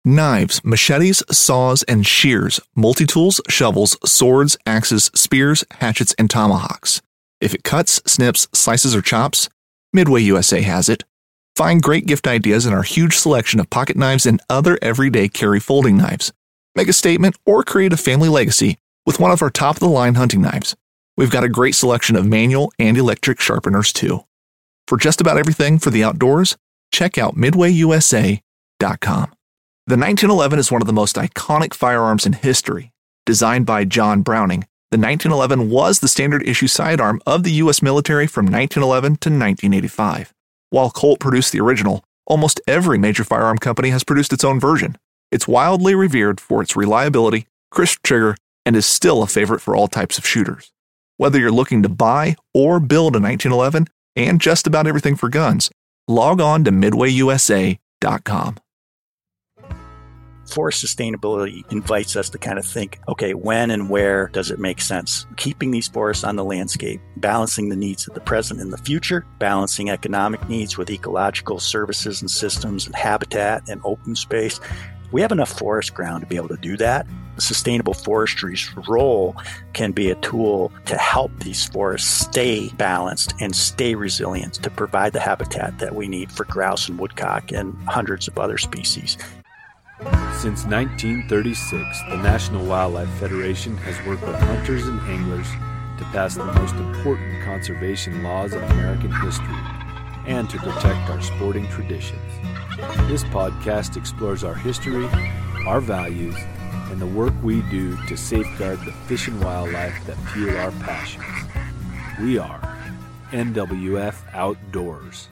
Knives, machetes, saws, and shears, multi-tools, shovels, swords, axes, spears, hatchets, and tomahawks. If it cuts, snips, slices, or chops, Midway USA has it. Find great gift ideas in our huge selection of pocket knives and other everyday carry folding knives. Make a statement or create a family legacy with one of our top-of-the-line hunting knives. We've got a great selection of manual and electric sharpeners, too. For just about everything for the outdoors, check out MidwayUSA.com. The 1911 is one of the most iconic firearms in history. Designed by John Browning, the 1911 was the standard issue sidearm of the U.S. military from 1911 to 1985. While Colt produced the original, almost every major firearm company has produced its own version. It's wildly revered for its reliability, crisp trigger, and is still a favorite for all types of shooters. Whether you're looking to buy or build a 1911 and just about everything for guns, log on to MidwayUSA.com. Forest sustainability invites us to kind of think, okay, when and where does it make sense? Keeping these forests on the landscape, balancing the needs of the present and the future, balancing economic needs with ecological services and systems and habitat and open space. We have enough forest ground to be able to do that. Sustainable forestry's role can be a tool to help these forests stay balanced and stay resilient to provide the habitat that we need for grouse and woodcock and hundreds of other species. Since 1936, the National Wildlife Federation has worked with hunters and anglers to pass the most important conservation laws in American history and to protect our sporting traditions. This podcast explores our history, our values, and the work we do to safeguard the fish and wildlife that fuel our passions. We are NWF Outdoors.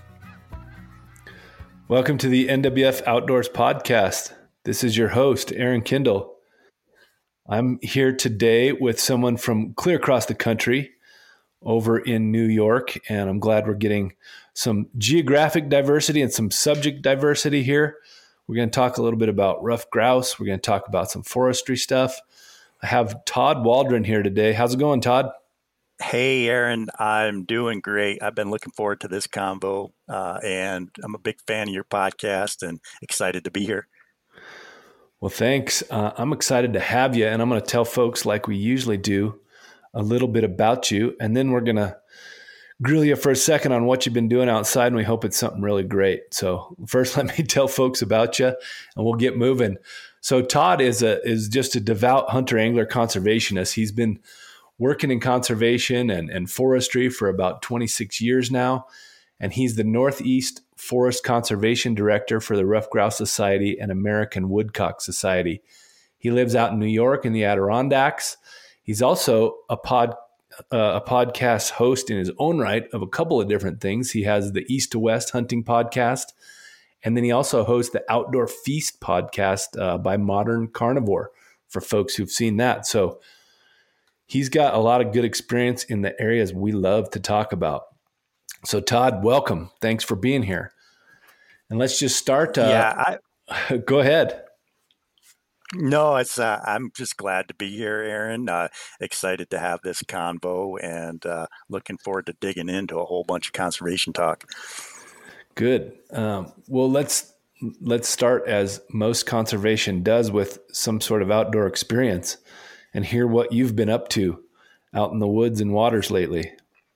Welcome to the NWF Outdoors podcast. This is your host, Aaron Kindle. I'm here today with someone from clear across the country over in New York, and I'm glad we're getting some geographic diversity and some subject diversity here. We're going to talk a little bit about rough grouse. We're going to talk about some forestry stuff. I have Todd Waldron here today. How's it going, Todd? Hey, Aaron, I'm doing great. I've been looking forward to this convo, and I'm a big fan of your podcast and excited to be here. Well, thanks. I'm excited to have you, and I'm going to tell folks, like we usually do, a little bit about you, and then we're going to grill you for a second on what you've been doing outside, and we hope it's something really great. So first, let me tell folks about you, and we'll get moving. So Todd is just a devout hunter, angler, conservationist. He's been working in conservation and forestry for about 26 years now, and he's the Northeast Forest Conservation Director for the Ruffed Grouse Society and American Woodcock Society. He lives out in New York in the Adirondacks. He's also a podcast host in his own right of a couple of different things. He has the East to West Hunting podcast, and then he also hosts the Outdoor Feast podcast by Modern Carnivore for folks who've seen that. So he's got a lot of good experience in the areas we love to talk about. So Todd, welcome. Thanks for being here. And let's just start. Go ahead. No, I'm just glad to be here, Aaron. Excited to have this convo and looking forward to digging into a whole bunch of conservation talk. Good. Well, let's start as most conservation does with some sort of outdoor experience and hear what you've been up to out in the woods and waters lately.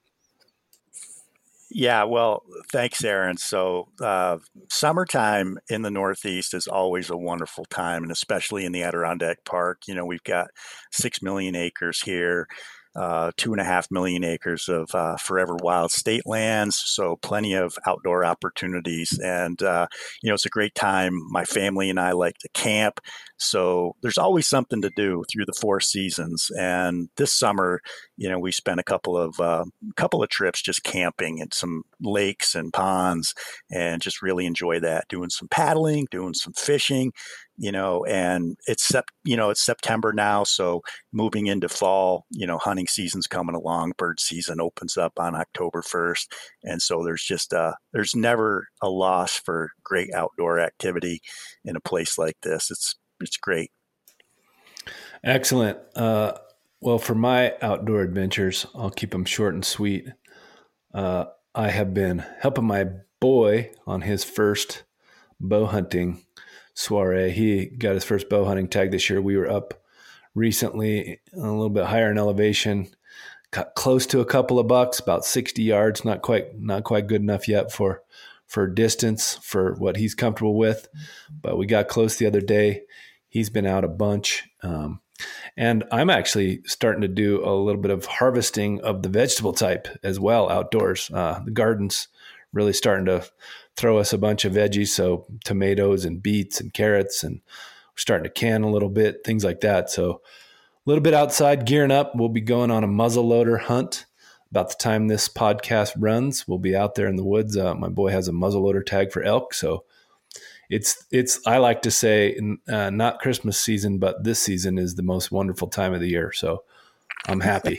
Yeah, well, thanks, Aaron. So summertime in the Northeast is always a wonderful time, and especially in the Adirondack Park. You know, we've got 6 million acres here, 2.5 million acres of forever wild state lands, so plenty of outdoor opportunities. And, it's a great time. My family and I like to camp, so there's always something to do through the 4 seasons. And this summer, we spent a couple of trips just camping at some lakes and ponds and just really enjoy that, doing some paddling, doing some fishing, and it's September now. So moving into fall, hunting season's coming along. Bird season opens up on October 1st. And so there's never a loss for great outdoor activity in a place like this. It's great. Excellent. Well, for my outdoor adventures, I'll keep them short and sweet. I have been helping my boy on his first bow hunting soiree. He got his first bow hunting tag this year. We were up recently a little bit higher in elevation, got close to a couple of bucks, about 60 yards, not quite good enough yet for distance for what he's comfortable with. But we got close the other day. He's been out a bunch. And I'm actually starting to do a little bit of harvesting of the vegetable type as well outdoors. The garden's really starting to throw us a bunch of veggies, so tomatoes and beets and carrots, and we're starting to can a little bit, things like that. So a little bit outside, gearing up. We'll be going on a muzzleloader hunt. About the time this podcast runs, we'll be out there in the woods. My boy has a muzzleloader tag for elk, so it's I like to say not Christmas season, but this season is the most wonderful time of the year. So I'm happy.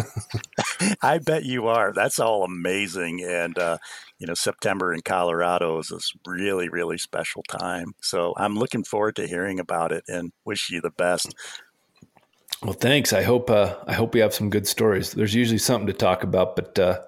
I bet you are. That's all amazing. And, September in Colorado is this really, really special time. So I'm looking forward to hearing about it and wish you the best. Well, thanks. I hope we have some good stories. There's usually something to talk about, but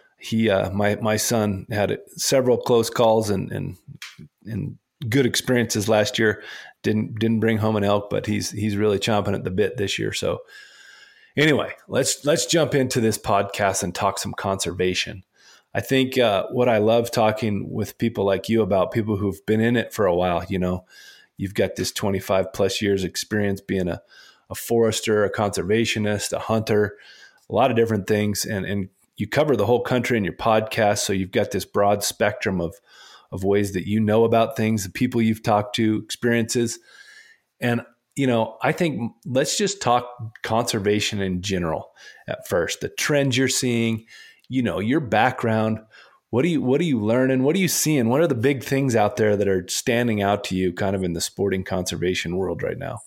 my son had several close calls and good experiences last year. Didn't bring home an elk, but he's really chomping at the bit this year. So anyway, let's jump into this podcast and talk some conservation. I think what I love talking with people like you about, people who've been in it for a while. You've got this 25 plus years experience being a forester, a conservationist, a hunter, a lot of different things, and you cover the whole country in your podcast. So you've got this broad spectrum of ways that you know about things, the people you've talked to, experiences. And, I think let's just talk conservation in general at first, the trends you're seeing, your background. What are you learning? What are you seeing? What are the big things out there that are standing out to you kind of in the sporting conservation world right now?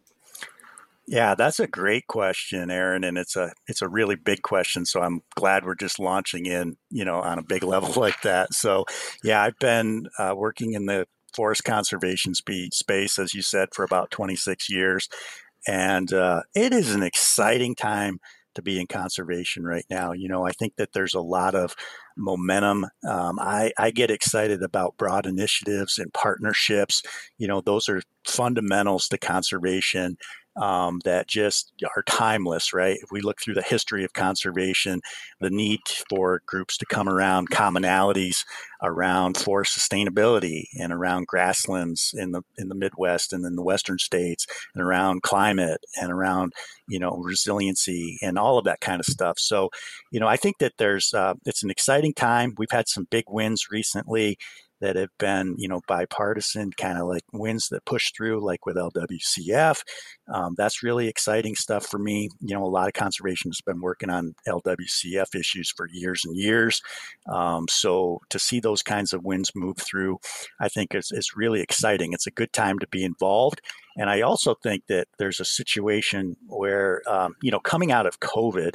Yeah, that's a great question, Aaron, and it's a really big question. So I'm glad we're just launching in, on a big level like that. So, yeah, I've been working in the forest conservation space, as you said, for about 26 years, and it is an exciting time to be in conservation right now. I think that there's a lot of momentum. I get excited about broad initiatives and partnerships. Those are fundamentals to conservation. That just are timeless, right? If we look through the history of conservation, the need for groups to come around commonalities around forest sustainability and around grasslands in the Midwest and in the Western states, and around climate and around resiliency and all of that kind of stuff. So, I think that it's an exciting time. We've had some big wins recently that have been, bipartisan, kind of like wins that push through, like with LWCF. That's really exciting stuff for me. A lot of conservation has been working on LWCF issues for years and years. So to see those kinds of wins move through, I think is really exciting. It's a good time to be involved. And I also think that there's a situation where, coming out of COVID,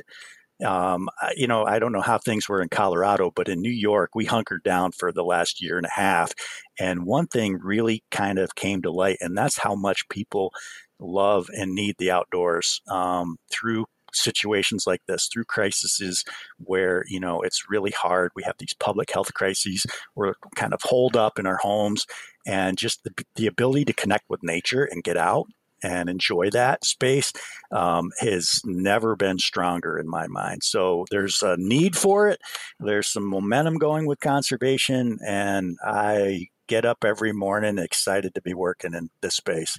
I don't know how things were in Colorado, but in New York, we hunkered down for the last year and a half. And one thing really kind of came to light, and that's how much people love and need the outdoors through situations like this, through crises where, it's really hard. We have these public health crises. We're kind of holed up in our homes, and just the ability to connect with nature and get out and enjoy that space has never been stronger in my mind. So there's a need for it. There's some momentum going with conservation, and I get up every morning excited to be working in this space.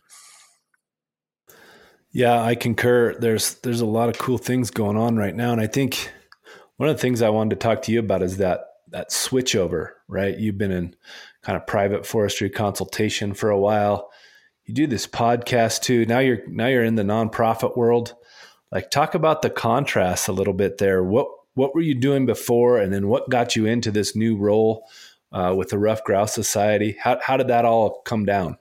Yeah, I concur. There's a lot of cool things going on right now. And I think one of the things I wanted to talk to you about is that switchover, right? You've been in kind of private forestry consultation for a while. You do this podcast too. Now you're in the nonprofit world. Like, talk about the contrast a little bit there. What were you doing before, and then what got you into this new role with the Ruffed Grouse Society? How did that all come down?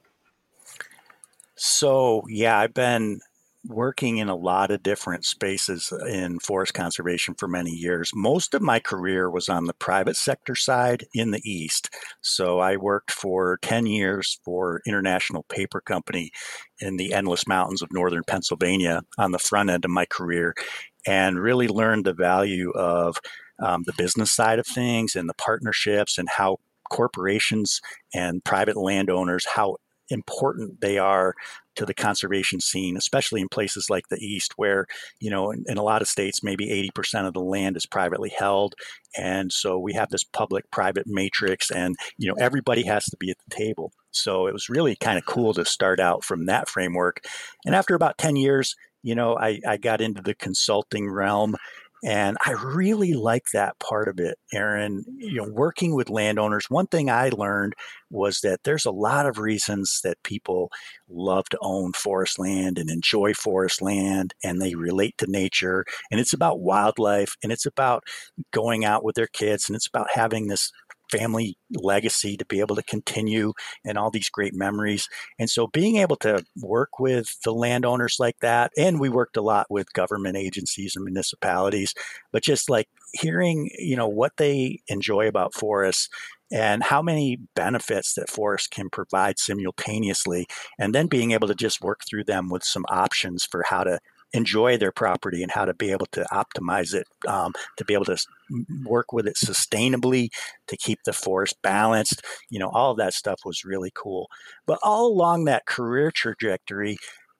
So, yeah, I've been working in a lot of different spaces in forest conservation for many years. Most of my career was on the private sector side in the East. So I worked for 10 years for International Paper Company in the Endless Mountains of northern Pennsylvania on the front end of my career, and really learned the value of the business side of things and the partnerships, and how corporations and private landowners, how important they are to the conservation scene, especially in places like the East, where, in a lot of states, maybe 80% of the land is privately held. And so we have this public-private matrix, and, everybody has to be at the table. So it was really kind of cool to start out from that framework. And after about 10 years, I got into the consulting realm. And I really like that part of it, Aaron. Working with landowners, one thing I learned was that there's a lot of reasons that people love to own forest land and enjoy forest land, and they relate to nature. And it's about wildlife, and it's about going out with their kids, and it's about having this family legacy to be able to continue and all these great memories. And so being able to work with the landowners like that, and we worked a lot with government agencies and municipalities, but just like hearing, what they enjoy about forests and how many benefits that forests can provide simultaneously, and then being able to just work through them with some options for how to enjoy their property and how to be able to optimize it, to be able to work with it sustainably, to keep the forest balanced. All of that stuff was really cool. But all along that career trajectory,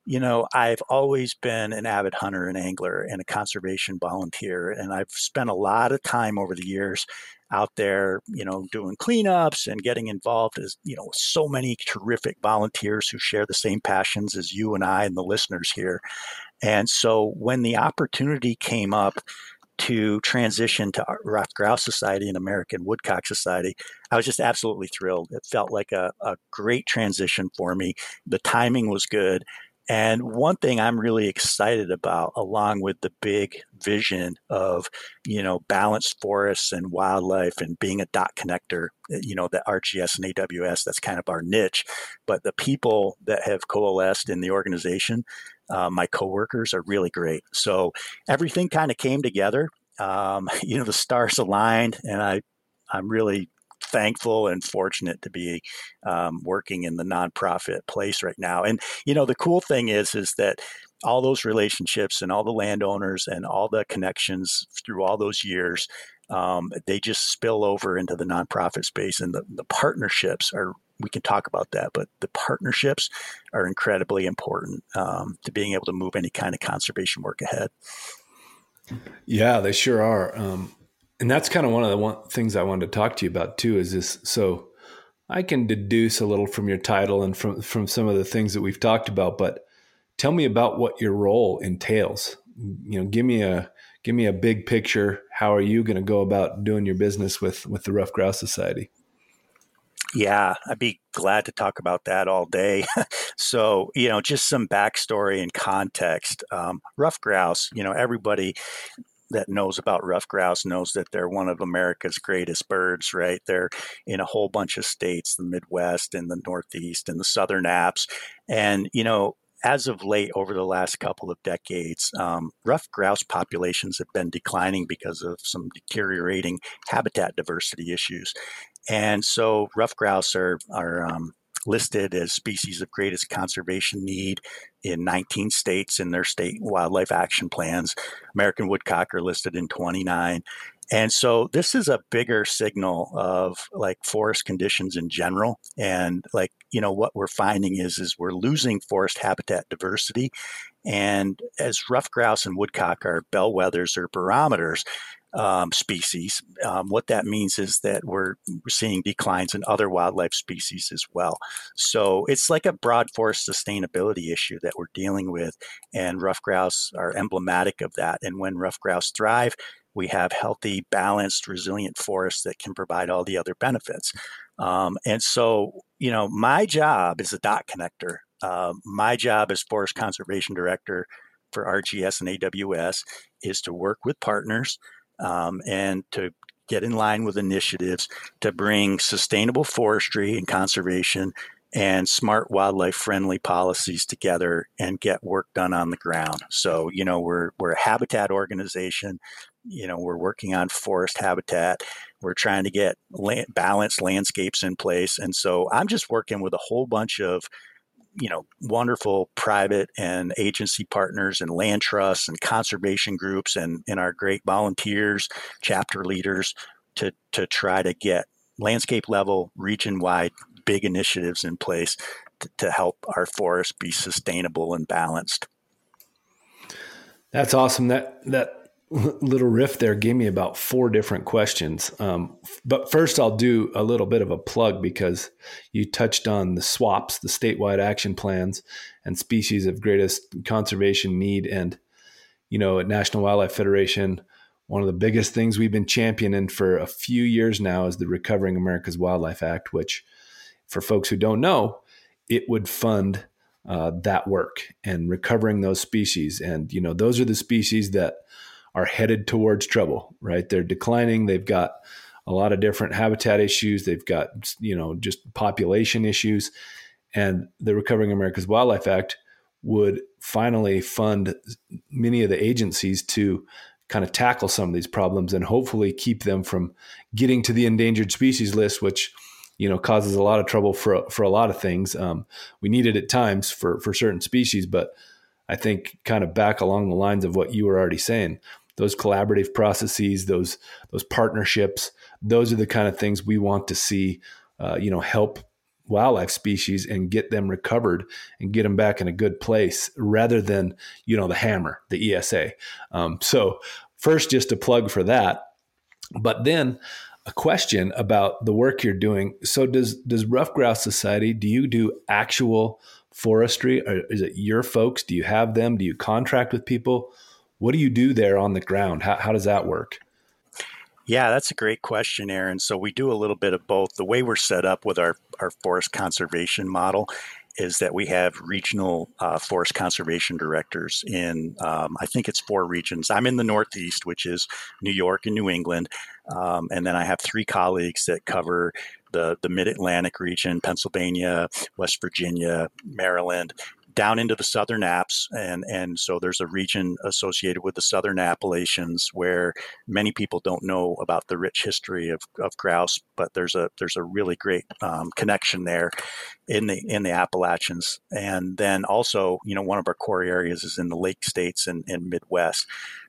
I've always been an avid hunter and angler and a conservation volunteer. And I've spent a lot of time over the years out there, doing cleanups and getting involved as, so many terrific volunteers who share the same passions as you and I and the listeners here. And so when the opportunity came up to transition to Ruffed Grouse Society and American Woodcock Society, I was just absolutely thrilled. It felt like a great transition for me. The timing was good. And one thing I'm really excited about, along with the big vision of, balanced forests and wildlife and being a dot connector, the RGS and AWS, that's kind of our niche. But the people that have coalesced in the organization, my coworkers, are really great. So everything kind of came together. The stars aligned, and I'm really thankful and fortunate to be working in the nonprofit place right now. And, the cool thing is that all those relationships and all the landowners and all the connections through all those years, they just spill over into the nonprofit space. And the partnerships we can talk about that, but the partnerships are incredibly important to being able to move any kind of conservation work ahead. Yeah, they sure are. And that's kind of one of the things I wanted to talk to you about too, is this. So I can deduce a little from your title and from some of the things that we've talked about, but tell me about what your role entails. Give me a big picture. How are you going to go about doing your business with the Ruffed Grouse Society? Yeah, I'd be glad to talk about that all day. So, just some backstory and context. Ruffed grouse, everybody that knows about ruffed grouse knows that they're one of America's greatest birds, right? They're in a whole bunch of states, the Midwest and the Northeast and the Southern Apps. And, as of late, over the last couple of decades, ruffed grouse populations have been declining because of some deteriorating habitat diversity issues. And so ruffed grouse are listed as species of greatest conservation need in 19 states in their state wildlife action plans. American woodcock are listed in 29. And so this is a bigger signal of like forest conditions in general. And what we're finding is we're losing forest habitat diversity. And as ruffed grouse and woodcock are bellwethers or barometers, species. What that means is that we're seeing declines in other wildlife species as well. So it's like a broad forest sustainability issue that we're dealing with, and ruffed grouse are emblematic of that. And when ruffed grouse thrive, we have healthy, balanced, resilient forests that can provide all the other benefits. And so, my job is a dot connector. My job as Forest Conservation Director for RGS and AWS is to work with partners and to get in line with initiatives to bring sustainable forestry and conservation and smart wildlife-friendly policies together and get work done on the ground. So, we're a habitat organization. We're working on forest habitat. We're trying to get balanced landscapes in place. And so I'm just working with a whole bunch of wonderful private and agency partners and land trusts and conservation groups and our great volunteers, chapter leaders to try to get landscape level, region wide, big initiatives in place to help our forests be sustainable and balanced. That's awesome. That little riff there gave me about 4 different questions. But first, I'll do a little bit of a plug because you touched on the SWAPs, the statewide action plans, and species of greatest conservation need. And, at National Wildlife Federation, one of the biggest things we've been championing for a few years now is the Recovering America's Wildlife Act, which, for folks who don't know, it would fund that work and recovering those species. And, those are the species that are headed towards trouble, right? They're declining. They've got a lot of different habitat issues. They've got, just population issues. And the Recovering America's Wildlife Act would finally fund many of the agencies to kind of tackle some of these problems and hopefully keep them from getting to the endangered species list, which, causes a lot of trouble for a lot of things. We need it at times for certain species, but I think kind of back along the lines of what you were already saying, those collaborative processes, those partnerships, those are the kind of things we want to see, help wildlife species and get them recovered and get them back in a good place rather than, the hammer, the ESA. So first, just a plug for that, but then a question about the work you're doing. So does Ruffed Grouse Society, do you do actual forestry, or is it your folks? Do you have them? Do you contract with people? What do you do there on the ground? How does that work? Yeah, that's a great question, Aaron. So we do a little bit of both. The way we're set up with our forest conservation model is that we have regional forest conservation directors in, I think it's 4 regions. I'm in the Northeast, which is New York and New England. And then I have 3 colleagues that cover the Mid-Atlantic region, Pennsylvania, West Virginia, Maryland, down into the Southern Apps. And so there's a region associated with the Southern Appalachians where many people don't know about the rich history of grouse, but there's a really great connection there in the Appalachians. And then also, one of our core areas is in the Lake States and Midwest.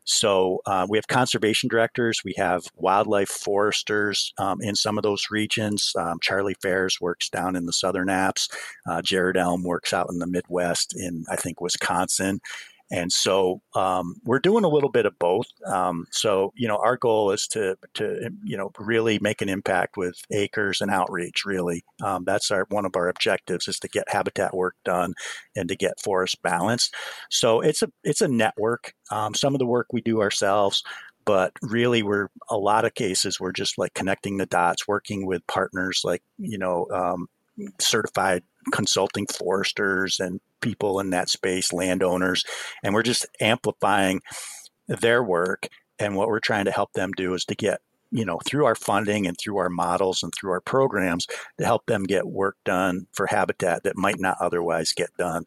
So we have conservation directors, we have wildlife foresters in some of those regions. Charlie Fairs works down in the Southern Apps. Jared Elm works out in the Midwest in, I think, Wisconsin. And so we're doing a little bit of both. So, our goal is to really make an impact with acres and outreach, really. That's one of our objectives is to get habitat work done and to get forest balanced. So it's a network. Some of the work we do ourselves, but really a lot of cases, we're just like connecting the dots, working with partners like, certified consulting foresters and people in that space, landowners, and we're just amplifying their work. And what we're trying to help them do is to get, through our funding and through our models and through our programs, to help them get work done for habitat that might not otherwise get done.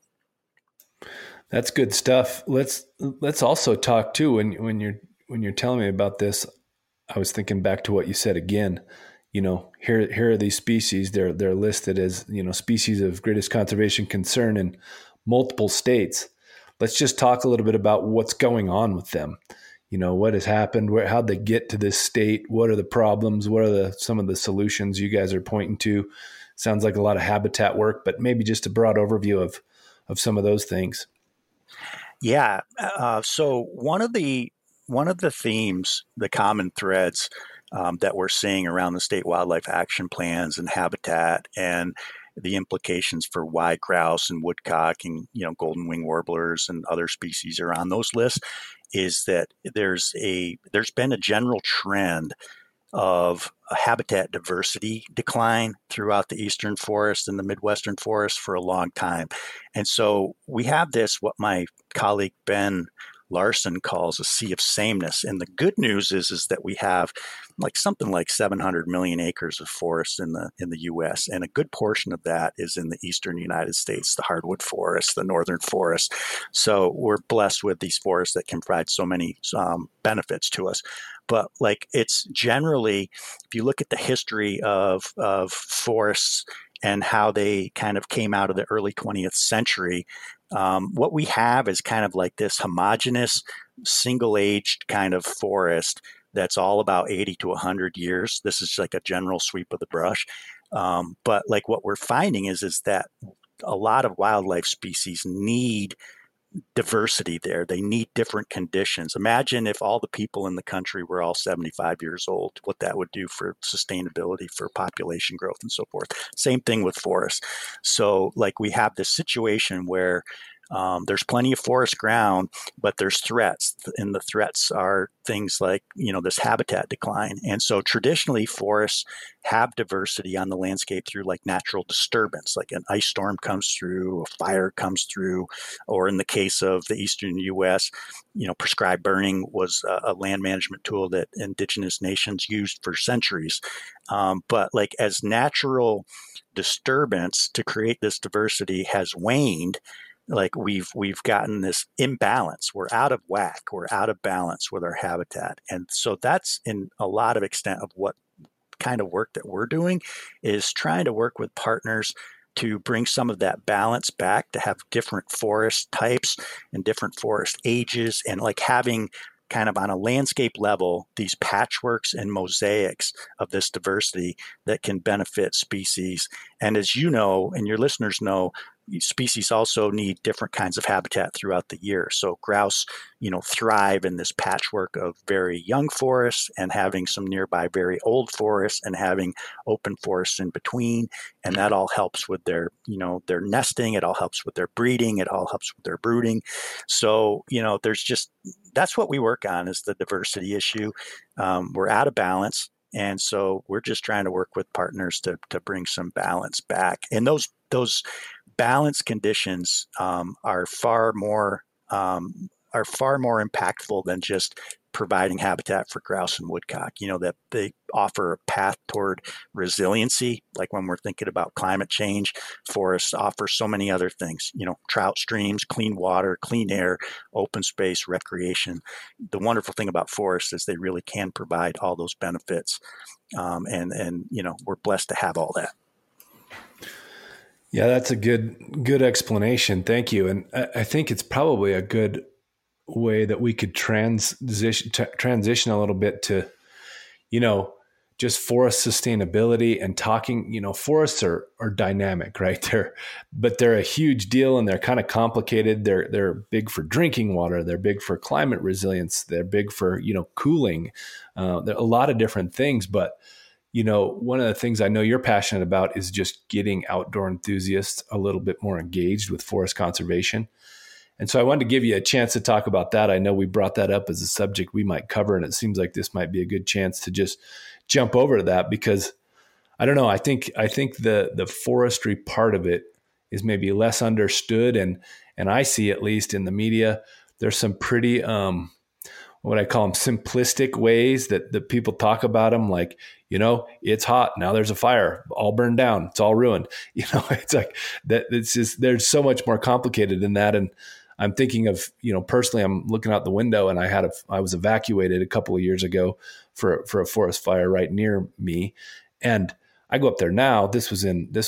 That's good stuff. Let's also talk too. When you're telling me about this, I was thinking back to what you said again. Here are these species. They're listed as, species of greatest conservation concern in multiple states. Let's just talk a little bit about what's going on with them. What has happened? How'd they get to this state? What are the problems? What are some of the solutions you guys are pointing to? Sounds like a lot of habitat work, but maybe just a broad overview of some of those things. Yeah. So one of the themes, the common threads that we're seeing around the state wildlife action plans and habitat and the implications for why grouse and woodcock and golden wing warblers and other species are on those lists is that there's been a general trend of a habitat diversity decline throughout the eastern forest and the Midwestern forest for a long time. And so we have this, what my colleague Ben Larson calls a sea of sameness. And the good news is that we have something like 700 million acres of forest in the U.S. And a good portion of that is in the eastern United States, the hardwood forests, the northern forests. So we're blessed with these forests that can provide so many benefits to us. But it's generally, if you look at the history of forests and how they kind of came out of the early 20th century, what we have is kind of like this homogeneous, single-aged kind of forest that's all about 80 to 100 years. This is like a general sweep of the brush. But what we're finding is that a lot of wildlife species need diversity there. They need different conditions. Imagine if all the people in the country were all 75 years old, what that would do for sustainability, for population growth, and so forth. Same thing with forests. So, like, we have this situation where there's plenty of forest ground, but there's threats, and the threats are things like, this habitat decline. And so traditionally forests have diversity on the landscape through like natural disturbance, like an ice storm comes through, a fire comes through, or in the case of the eastern U.S., prescribed burning was a land management tool that indigenous nations used for centuries. But like as natural disturbance to create this diversity has waned, like we've gotten this imbalance. We're out of whack. We're out of balance with our habitat. And so that's in a lot of extent of what kind of work that we're doing, is trying to work with partners to bring some of that balance back, to have different forest types and different forest ages, and like having kind of on a landscape level these patchworks and mosaics of this diversity that can benefit species. And as you know, and your listeners know, species also need different kinds of habitat throughout the year. So grouse, thrive in this patchwork of very young forests and having some nearby very old forests and having open forests in between. And that all helps with their nesting. It all helps with their breeding. It all helps with their brooding. So, that's what we work on, is the diversity issue. We're out of balance. And so we're just trying to work with partners to bring some balance back. And those balance conditions are far more impactful than just providing habitat for grouse and woodcock. That they offer a path toward resiliency. Like when we're thinking about climate change, forests offer so many other things. Trout streams, clean water, clean air, open space, recreation. The wonderful thing about forests is they really can provide all those benefits, and we're blessed to have all that. Yeah, that's a good explanation. Thank you. And I think it's probably a good way that we could transition a little bit to, just forest sustainability and talking. Forests are dynamic, right? They're a huge deal, and they're kind of complicated. They're big for drinking water. They're big for climate resilience. They're big for cooling. There are a lot of different things, but one of the things I know you're passionate about is just getting outdoor enthusiasts a little bit more engaged with forest conservation. And so I wanted to give you a chance to talk about that. I know we brought that up as a subject we might cover, and it seems like this might be a good chance to just jump over to that, because I don't know, I think the forestry part of it is maybe less understood, and I see, at least in the media, there's some pretty what I call them simplistic ways that people talk about them, like, it's hot, now there's a fire, all burned down, it's all ruined. It's like that. It's just, there's so much more complicated than that. And I'm thinking of, personally, I'm looking out the window, and I was evacuated a couple of years ago for a forest fire right near me. And I go up there now, this was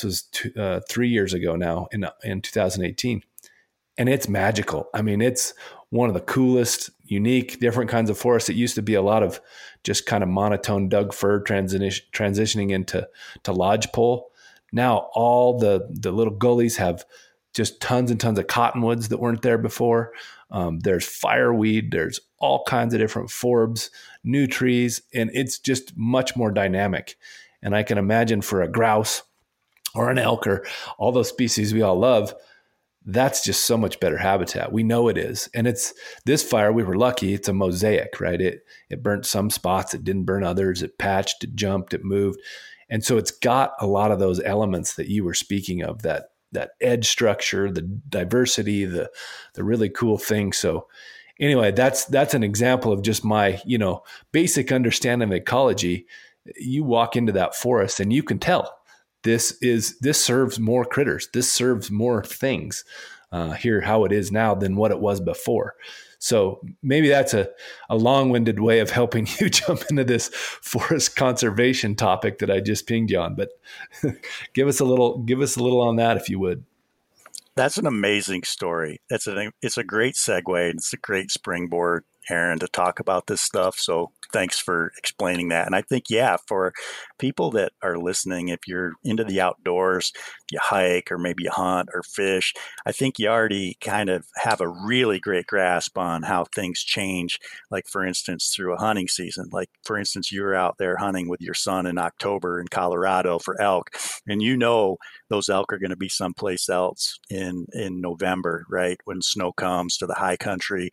3 years ago now, in 2018. And it's magical. I mean, it's one of the coolest, unique, different kinds of forests. It used to be a lot of just kind of monotone Doug fir transitioning into lodgepole. Now all the little gullies have just tons and tons of cottonwoods that weren't there before. There's fireweed. There's all kinds of different forbs, new trees, and it's just much more dynamic. And I can imagine for a grouse or an elk or all those species we all love, that's just so much better habitat. We know it is. And it's this fire, we were lucky. It's a mosaic, right? It burnt some spots. It didn't burn others. It patched, it jumped, it moved. And so it's got a lot of those elements that you were speaking of, that edge structure, the diversity, the really cool thing. So anyway, that's an example of just my, basic understanding of ecology. You walk into that forest and you can tell, this serves more critters. This serves more things here, how it is now than what it was before. So maybe that's a long-winded way of helping you jump into this forest conservation topic that I just pinged you on. But give us a little on that, if you would. That's an amazing story. It's a great segue. It's a great springboard, Aaron, to talk about this stuff. So thanks for explaining that. And I think, yeah, for people that are listening, if you're into the outdoors, you hike or maybe you hunt or fish, I think you already kind of have a really great grasp on how things change. Like, for instance, through a hunting season. Like, for instance, you were out there hunting with your son in October in Colorado for elk, and those elk are going to be someplace else in November, right? When snow comes to the high country.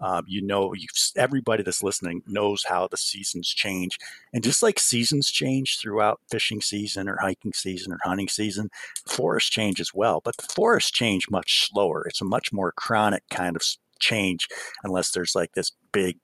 Everybody that's listening knows how the seasons change. And just like seasons change throughout fishing season or hiking season or hunting season, forests change as well. But the forests change much slower. It's a much more chronic kind of change, unless there's like this big,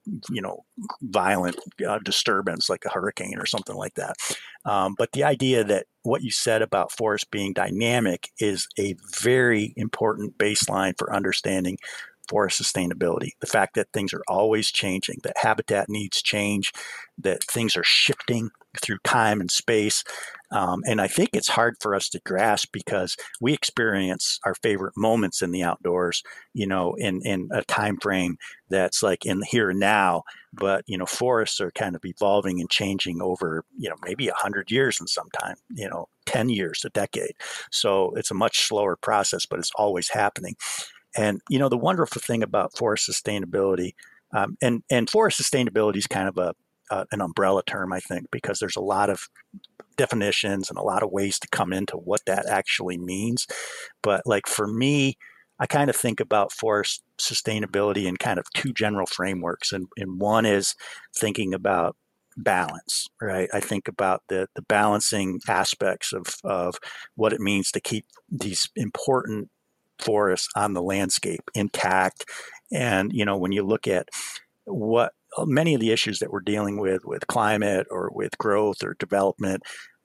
violent disturbance like a hurricane or something like that. But the idea that what you said about forests being dynamic is a very important baseline for understanding forest sustainability. The fact that things are always changing, that habitat needs change, that things are shifting through time and space. And I think it's hard for us to grasp because we experience our favorite moments in the outdoors, in a time frame that's like in the here and now. But, forests are kind of evolving and changing over, maybe 100 years in some time, 10 years, a decade. So it's a much slower process, but it's always happening. And, the wonderful thing about forest sustainability, and forest sustainability is kind of an umbrella term, I think, because there's a lot of definitions and a lot of ways to come into what that actually means. But like for me, I kind of think about forest sustainability in kind of two general frameworks. And one is thinking about balance, right? I think about the balancing aspects of what it means to keep these important forests on the landscape intact. And, when you look at what many of the issues that we're dealing with climate or with growth or development,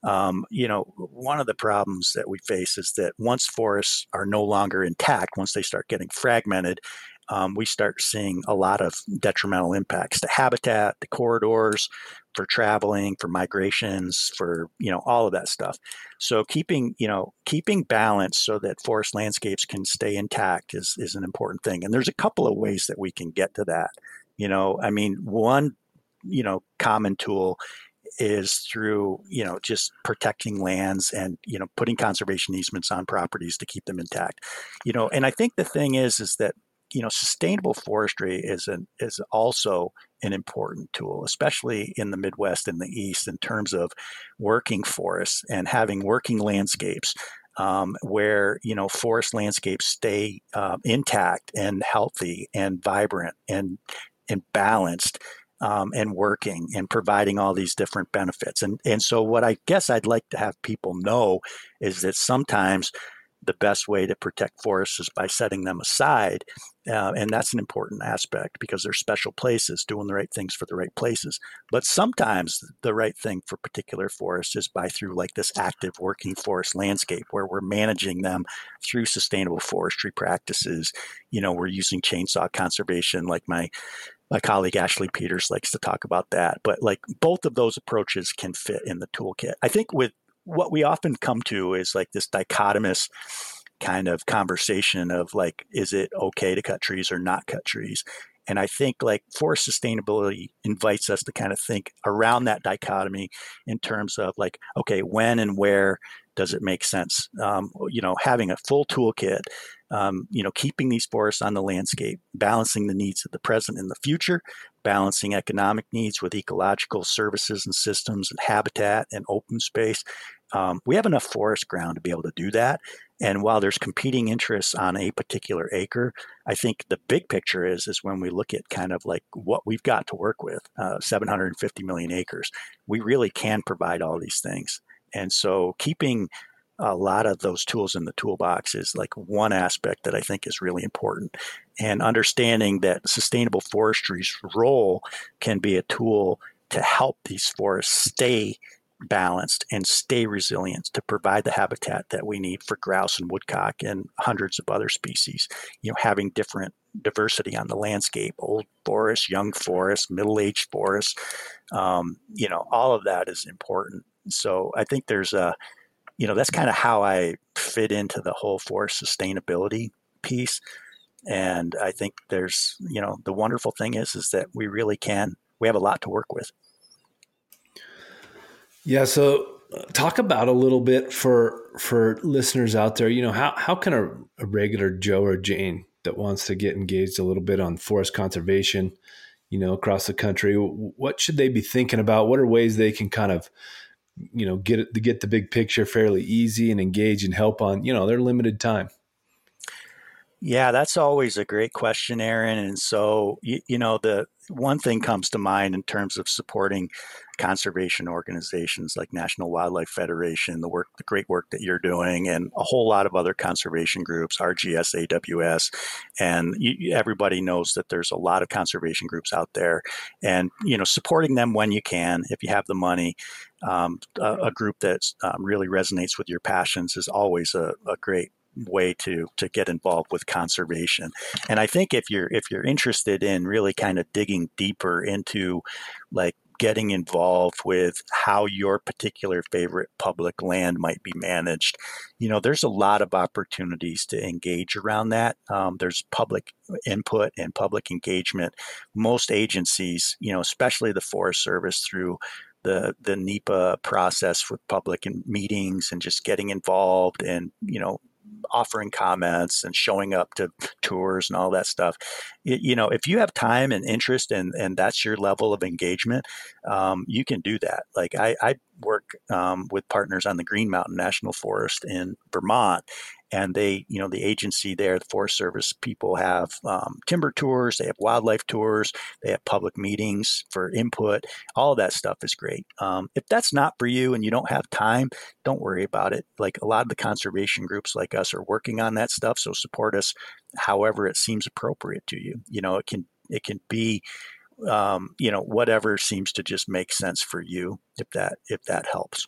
one of the problems that we face is that once forests are no longer intact, once they start getting fragmented, we start seeing a lot of detrimental impacts to habitat, to corridors, for traveling, for migrations, for, all of that stuff. So keeping balance so that forest landscapes can stay intact is an important thing. And there's a couple of ways that we can get to that. One, common tool is through, just protecting lands and, putting conservation easements on properties to keep them intact. And I think the thing is that, sustainable forestry is also an important tool, especially in the Midwest and the East, in terms of working forests and having working landscapes where, forest landscapes stay intact and healthy and vibrant and balanced and working and providing all these different benefits. And so what I guess I'd like to have people know is that sometimes the best way to protect forests is by setting them aside. And that's an important aspect because they're special places, doing the right things for the right places. But sometimes the right thing for particular forests is through like this active working forest landscape where we're managing them through sustainable forestry practices. We're using chainsaw conservation, like my colleague Ashley Peters likes to talk about that. But like both of those approaches can fit in the toolkit. I think with what we often come to is like this dichotomous kind of conversation of like, is it okay to cut trees or not cut trees? And I think like forest sustainability invites us to kind of think around that dichotomy in terms of like, okay, when and where does it make sense? Having a full toolkit, keeping these forests on the landscape, balancing the needs of the present and the future, balancing economic needs with ecological services and systems and habitat and open space. We have enough forest ground to be able to do that. And while there's competing interests on a particular acre, I think the big picture is when we look at kind of like what we've got to work with, 750 million acres, we really can provide all these things. And so keeping a lot of those tools in the toolbox is like one aspect that I think is really important. And understanding that sustainable forestry's role can be a tool to help these forests stay balanced and stay resilient, to provide the habitat that we need for grouse and woodcock and hundreds of other species, having different diversity on the landscape, old forests, young forests, middle-aged forests, all of that is important. So I think there's that's kind of how I fit into the whole forest sustainability piece. And I think there's, the wonderful thing is that we have a lot to work with. Yeah. So talk about a little bit for listeners out there, how can a regular Joe or Jane that wants to get engaged a little bit on forest conservation, across the country, what should they be thinking about? What are ways they can kind of, get the big picture fairly easy and engage and help on, their limited time? Yeah, that's always a great question, Aaron. And so, the one thing comes to mind in terms of supporting conservation organizations like National Wildlife Federation, the great work that you're doing, and a whole lot of other conservation groups, RGS, AWS, and everybody knows that there's a lot of conservation groups out there, and supporting them when you can, if you have the money. A group that really resonates with your passions is always a great way to get involved with conservation. And I think if you're interested in really kind of digging deeper into like getting involved with how your particular favorite public land might be managed, there's a lot of opportunities to engage around that. There's public input and public engagement. Most agencies, especially the Forest Service, through the NEPA process with public meetings and just getting involved and offering comments and showing up to tours and all that stuff. If you have time and interest and that's your level of engagement, you can do that. Like I work with partners on the Green Mountain National Forest in Vermont, and they, the agency there, the Forest Service people have timber tours, they have wildlife tours, they have public meetings for input. All of that stuff is great. If that's not for you and you don't have time, don't worry about it. Like a lot of the conservation groups like us are working on that stuff, so support us however it seems appropriate to you. It can be whatever seems to just make sense for you, if that helps.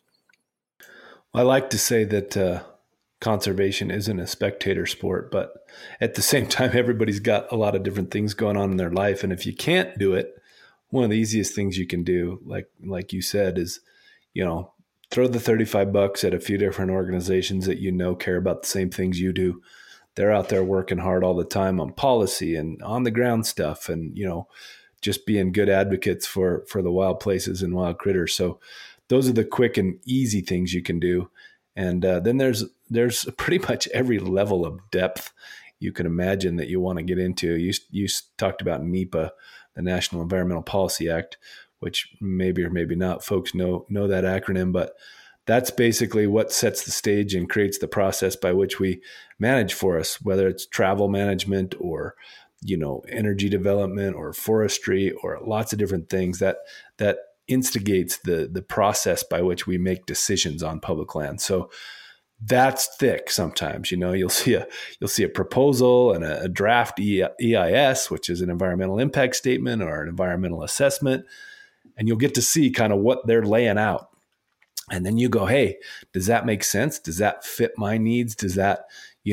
I like to say that conservation isn't a spectator sport, but at the same time, everybody's got a lot of different things going on in their life. And if you can't do it, one of the easiest things you can do, like you said, is, throw the $35 at a few different organizations that care about the same things you do. They're out there working hard all the time on policy and on the ground stuff, and just being good advocates for the wild places and wild critters. So those are the quick and easy things you can do. And then there's pretty much every level of depth you can imagine that you want to get into. You talked about NEPA, the National Environmental Policy Act, which maybe or maybe not folks know that acronym, but that's basically what sets the stage and creates the process by which we manage forests, whether it's travel management or energy development or forestry or lots of different things that instigates the process by which we make decisions on public land. So that's thick sometimes. You'll see a proposal and a draft EIS, which is an environmental impact statement or an environmental assessment, and you'll get to see kind of what they're laying out. And then you go, hey, does that make sense? Does that fit my needs? Does that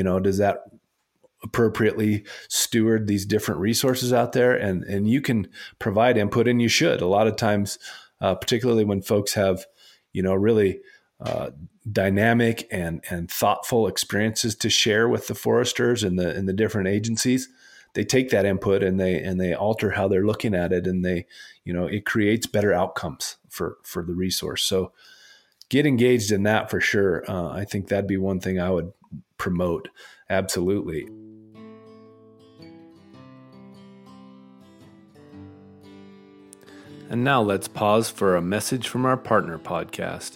appropriately steward these different resources out there? And you can provide input, and you should. A lot of times, particularly when folks have, really dynamic and thoughtful experiences to share with the foresters and the different agencies, they take that input and they alter how they're looking at it, and it creates better outcomes for the resource. So get engaged in that for sure. I think that'd be one thing I would promote. Absolutely. And now let's pause for a message from our partner podcast.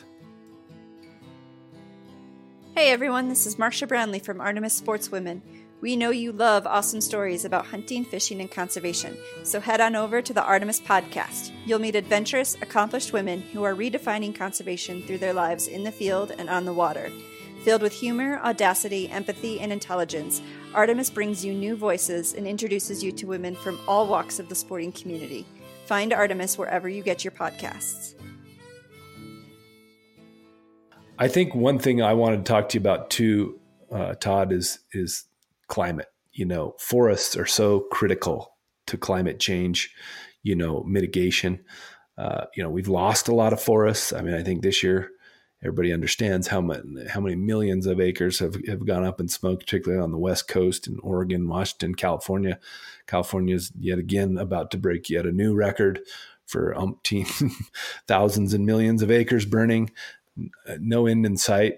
Hey everyone, this is Marcia Brownlee from Artemis Sportswomen. We know you love awesome stories about hunting, fishing, and conservation, so head on over to the Artemis podcast. You'll meet adventurous, accomplished women who are redefining conservation through their lives in the field and on the water. Filled with humor, audacity, empathy, and intelligence, Artemis brings you new voices and introduces you to women from all walks of the sporting community. Find Artemis wherever you get your podcasts. I think one thing I wanted to talk to you about too, Todd, is climate. Forests are so critical to climate change, mitigation. We've lost a lot of forests. I mean, I think this year everybody understands how many millions of acres have gone up in smoke, particularly on the West Coast in Oregon, Washington, California. California's yet again about to break yet a new record for umpteen thousands and millions of acres burning, no end in sight.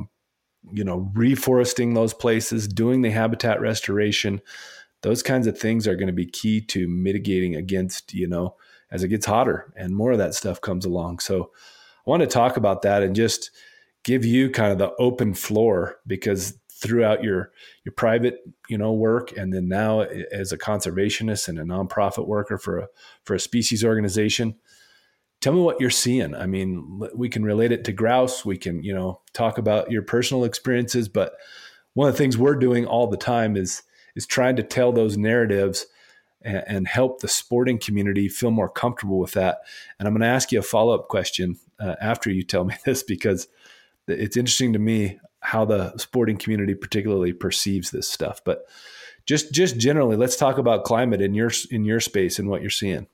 Reforesting those places, doing the habitat restoration, those kinds of things are going to be key to mitigating against, as it gets hotter and more of that stuff comes along. So I want to talk about that and just give you kind of the open floor, because throughout your private, work, and then now as a conservationist and a nonprofit worker for a species organization, tell me what you're seeing. I mean, we can relate it to grouse. We can, talk about your personal experiences, but one of the things we're doing all the time is trying to tell those narratives and help the sporting community feel more comfortable with that. And I'm going to ask you a follow-up question after you tell me this, because it's interesting to me how the sporting community particularly perceives this stuff. But just generally, let's talk about climate in your space and what you're seeing.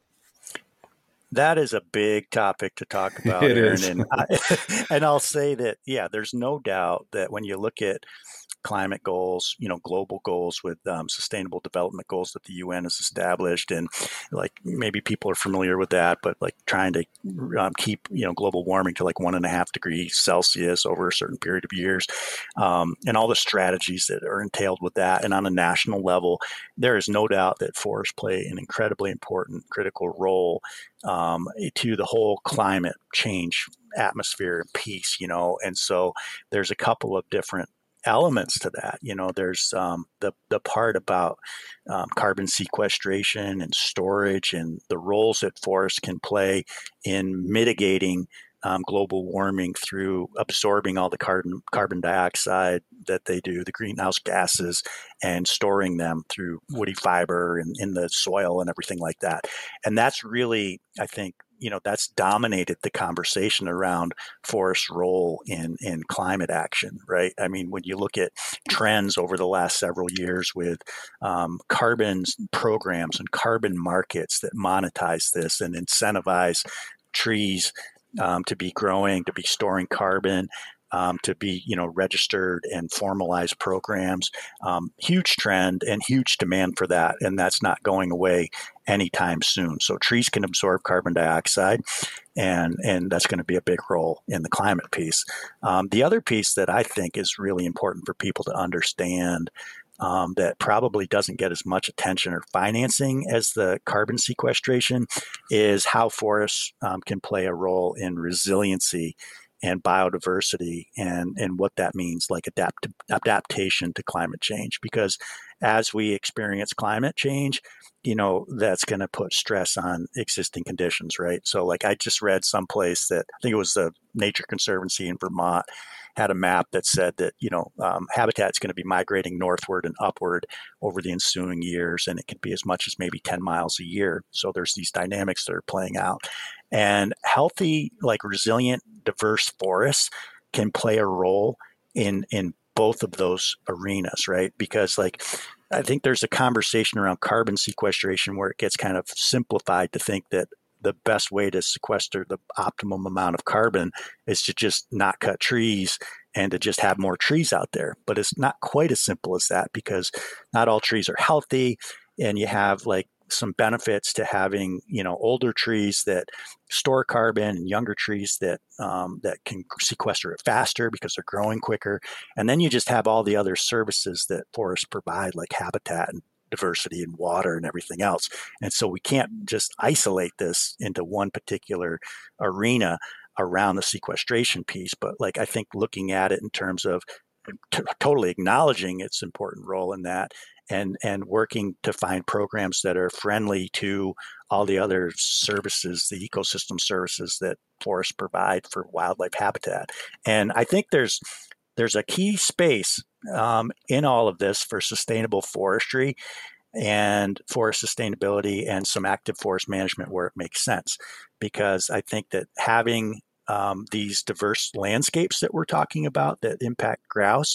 That is a big topic to talk about, It Aaron. is. And I'll say that, there's no doubt that when you look at climate goals, global goals with sustainable development goals that the UN has established, and like maybe people are familiar with that, but like trying to keep global warming to like 1.5 degrees Celsius over a certain period of years, and all the strategies that are entailed with that. And on a national level, there is no doubt that forests play an incredibly important, critical role to the whole climate change atmosphere and peace, and so there's a couple of different elements to that. There's the part about carbon sequestration and storage, and the roles that forests can play in mitigating global warming through absorbing all the carbon dioxide that they do, the greenhouse gases, and storing them through woody fiber and in the soil and everything like that. And that's really, I think, that's dominated the conversation around forest role in climate action, right? I mean, when you look at trends over the last several years with carbon programs and carbon markets that monetize this and incentivize trees to be growing, to be storing carbon, to be, registered and formalized programs, huge trend and huge demand for that. And that's not going away anytime soon. So trees can absorb carbon dioxide, and that's going to be a big role in the climate piece. The other piece that I think is really important for people to understand, that probably doesn't get as much attention or financing as the carbon sequestration, is how forests can play a role in resiliency and biodiversity, and what that means, like adaptation to climate change. Because as we experience climate change, that's going to put stress on existing conditions, right? So like I just read someplace that I think it was the Nature Conservancy in Vermont had a map that said that, habitat's going to be migrating northward and upward over the ensuing years, and it could be as much as maybe 10 miles a year. So there's these dynamics that are playing out. And healthy, like resilient, diverse forests can play a role in both of those arenas, right? Because like I think there's a conversation around carbon sequestration where it gets kind of simplified to think that the best way to sequester the optimum amount of carbon is to just not cut trees and to just have more trees out there. But it's not quite as simple as that, because not all trees are healthy, and you have like some benefits to having, older trees that store carbon and younger trees that can sequester it faster because they're growing quicker. And then you just have all the other services that forests provide, like habitat and diversity and water and everything else. And so we can't just isolate this into one particular arena around the sequestration piece. But like, I think looking at it in terms of totally acknowledging its important role in that, and working to find programs that are friendly to all the other services, the ecosystem services that forests provide for wildlife habitat. And I think there's a key space in all of this for sustainable forestry and forest sustainability and some active forest management where it makes sense. Because I think that having these diverse landscapes that we're talking about that impact grouse,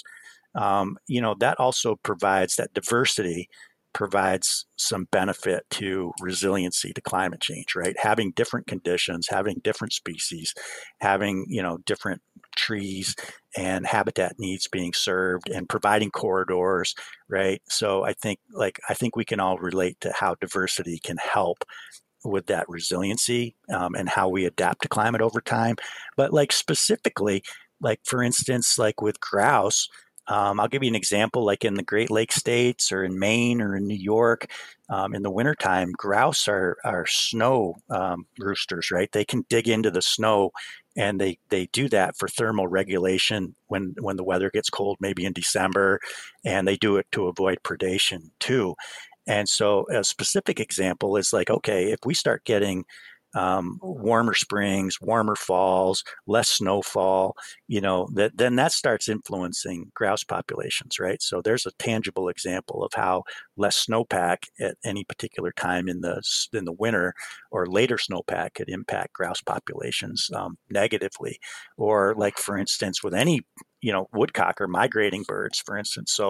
that also provides, that diversity provides some benefit to resiliency to climate change, right? Having different conditions, having different species, having, different trees and habitat needs being served, and providing corridors, right? So I think we can all relate to how diversity can help that resiliency and how we adapt to climate over time. But like specifically, like for instance, like with grouse, I'll give you an example, like in the Great Lakes states or in Maine or in New York, in the wintertime, grouse are snow roosters, right? They can dig into the snow, and they do that for thermal regulation when the weather gets cold, maybe in December, and they do it to avoid predation too. And so a specific example is like, okay, if we start getting warmer springs, warmer falls, less snowfall, then that starts influencing grouse populations, right? So there's a tangible example of how less snowpack at any particular time in the winter or later snowpack could impact grouse populations negatively. Or like, for instance, with any woodcock or migrating birds, for instance. So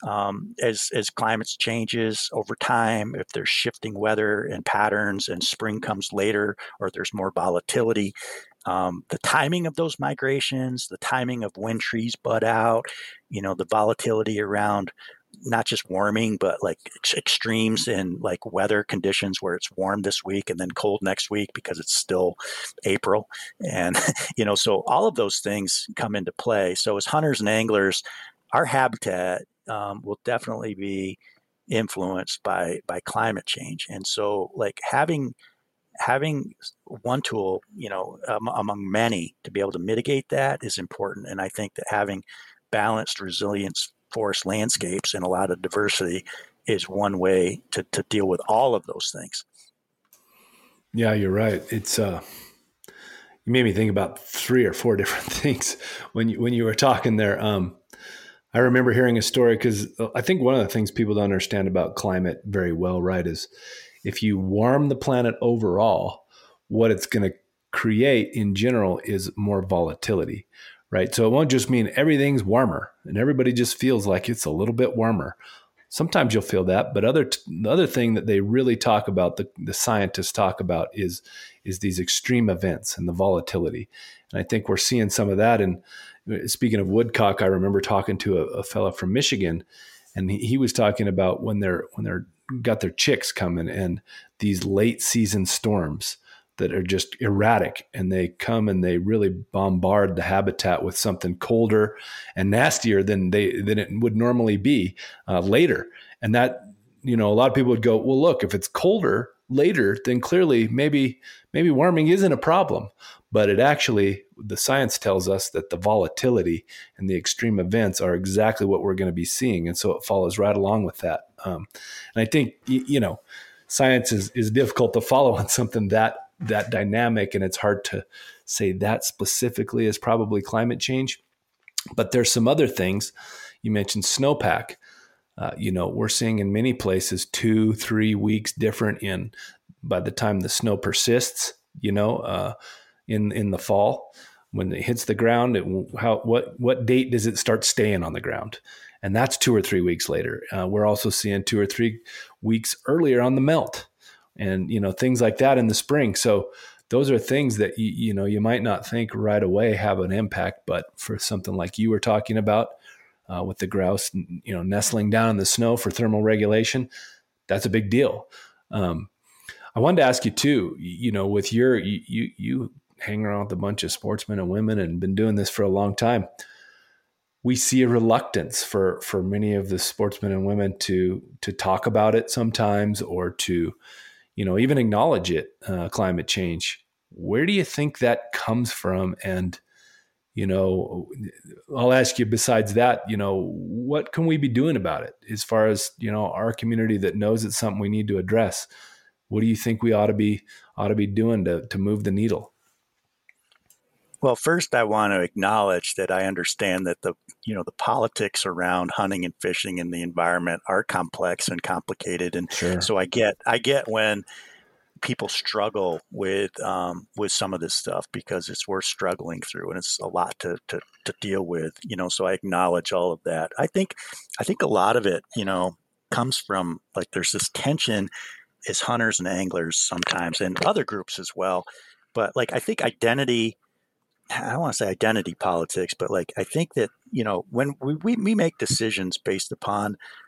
as climate changes over time, if there's shifting weather and patterns and spring comes later or there's more volatility, the timing of those migrations, the timing of when trees bud out, the volatility around not just warming, but like extremes in like weather conditions where it's warm this week and then cold next week because it's still April. And, so all of those things come into play. So as hunters and anglers, our habitat will definitely be influenced by climate change. And so like having one tool, among many to be able to mitigate that is important. And I think that having balanced resilience forest landscapes and a lot of diversity is one way to deal with all of those things. Yeah, you're right. It's you made me think about 3 or 4 different things when you were talking there. I remember hearing a story because I think one of the things people don't understand about climate very well, right, is if you warm the planet overall, what it's going to create in general is more volatility. Right. So it won't just mean everything's warmer and everybody just feels like it's a little bit warmer. Sometimes you'll feel that. But the other thing that they really talk about, the scientists talk about is these extreme events and the volatility. And I think we're seeing some of that. And speaking of woodcock, I remember talking to a fellow from Michigan, and he was talking about when they're got their chicks coming and these late season storms that are just erratic, and they come and they really bombard the habitat with something colder and nastier than it would normally be later. And that, a lot of people would go, well, look, if it's colder later, then clearly maybe warming isn't a problem. But it actually, the science tells us that the volatility and the extreme events are exactly what we're going to be seeing. And so it follows right along with that. And I think, science is difficult to follow on something that dynamic, and it's hard to say that specifically is probably climate change. But there's some other things. You mentioned snowpack. We're seeing in many places 2-3 weeks different by the time the snow persists, in the fall. When it hits the ground, what date does it start staying on the ground? And that's 2 or 3 weeks later. We're also seeing 2 or 3 weeks earlier on the melt, and things like that in the spring. So those are things that you might not think right away have an impact, but for something like you were talking about with the grouse, nestling down in the snow for thermal regulation, that's a big deal. I wanted to ask you too. With you hang around with a bunch of sportsmen and women and been doing this for a long time. We see a reluctance for many of the sportsmen and women to talk about it sometimes, or to even acknowledge it, climate change. Where do you think that comes from? And, I'll ask you, besides that, what can we be doing about it as far as, our community that knows it's something we need to address? What do you think we ought to be doing to move the needle? Well, first, I want to acknowledge that I understand that the politics around hunting and fishing and the environment are complex and complicated, and sure. So I get when people struggle with some of this stuff, because we're struggling through, and it's a lot to deal with. So I acknowledge all of that. I think a lot of it, comes from like there's this tension as hunters and anglers sometimes, and other groups as well. But like I think identity. I don't want to say identity politics, but like I think that when we make decisions based upon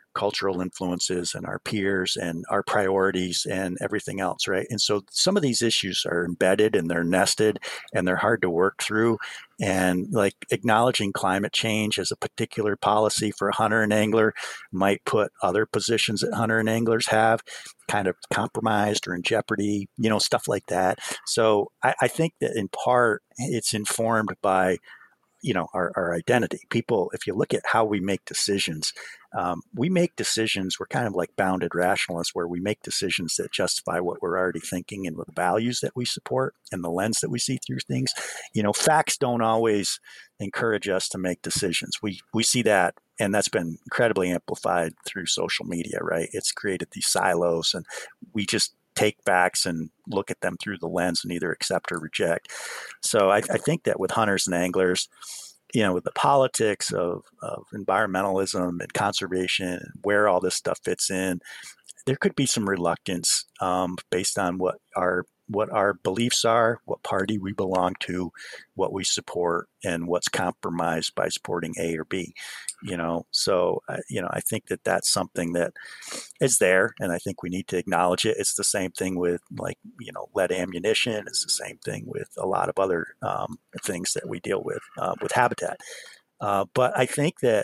cultural influences and our peers and our priorities and everything else, right? And so some of these issues are embedded and they're nested and they're hard to work through. And like acknowledging climate change as a particular policy for a hunter and angler might put other positions that hunter and anglers have kind of compromised or in jeopardy, stuff like that. So I think that in part it's informed by our identity. People, if you look at how we make decisions, we're kind of like bounded rationalists where we make decisions that justify what we're already thinking and the values that we support and the lens that we see through things. Facts don't always encourage us to make decisions. We see that, and that's been incredibly amplified through social media, right? It's created these silos, and we just take facts and look at them through the lens and either accept or reject. So I think that with hunters and anglers, with the politics of environmentalism and conservation and where all this stuff fits in, there could be some reluctance based on what our beliefs are, what party we belong to, what we support, and what's compromised by supporting A or B. So I think that that's something that is there, and I think we need to acknowledge it. It's the same thing with lead ammunition. It's the same thing with a lot of other things that we deal with habitat. But I think that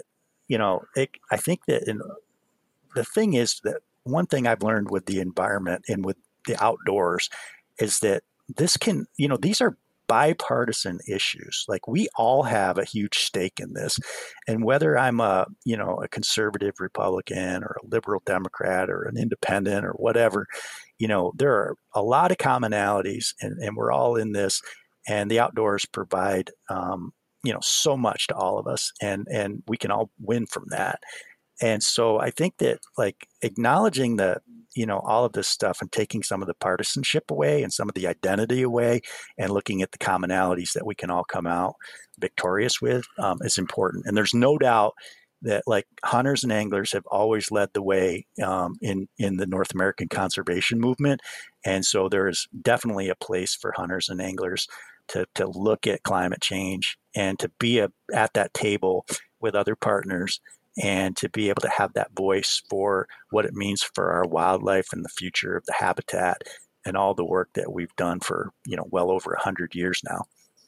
the thing is that one thing I've learned with the environment and with the outdoors is that these are bipartisan issues. Like we all have a huge stake in this. And whether I'm a conservative Republican or a liberal Democrat or an independent or whatever, there are a lot of commonalities and we're all in this, and the outdoors provide, so much to all of us, and we can all win from that. And so I think that like acknowledging all of this stuff and taking some of the partisanship away and some of the identity away and looking at the commonalities that we can all come out victorious with is important. And there's no doubt that like hunters and anglers have always led the way in the North American conservation movement. And so there is definitely a place for hunters and anglers to look at climate change and to be at that table with other partners and to be able to have that voice for what it means for our wildlife and the future of the habitat and all the work that we've done for, well over 100 years now.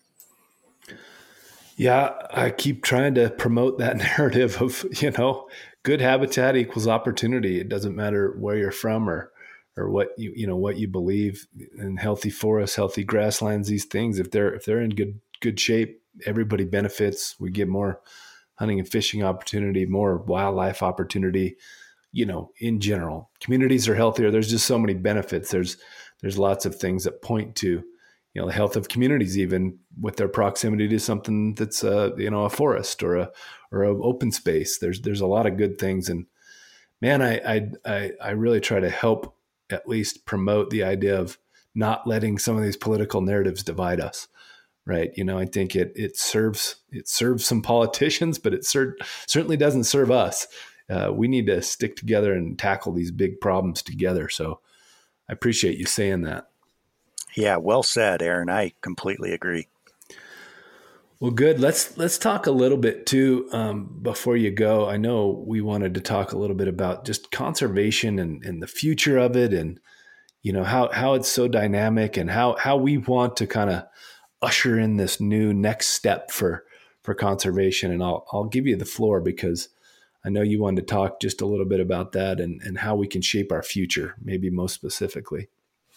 Yeah, I keep trying to promote that narrative of, good habitat equals opportunity. It doesn't matter where you're from or what what you believe in. Healthy forests, healthy grasslands, these things, if they're in good shape, everybody benefits. We get more hunting and fishing opportunity, more wildlife opportunity, in general. Communities are healthier. There's just so many benefits. There's lots of things that point to, the health of communities, even with their proximity to something that's a forest or a open space. There's a lot of good things. And man, I really try to help at least promote the idea of not letting some of these political narratives divide us. Right. I think it serves some politicians, but it certainly doesn't serve us. We need to stick together and tackle these big problems together. So I appreciate you saying that. Yeah, well said, Aaron. I completely agree. Well, good. Let's talk a little bit too before you go. I know we wanted to talk a little bit about just conservation and the future of it, and how it's so dynamic, and how we want to kind of usher in this new next step for conservation. And I'll give you the floor because I know you wanted to talk just a little bit about that and how we can shape our future, maybe most specifically.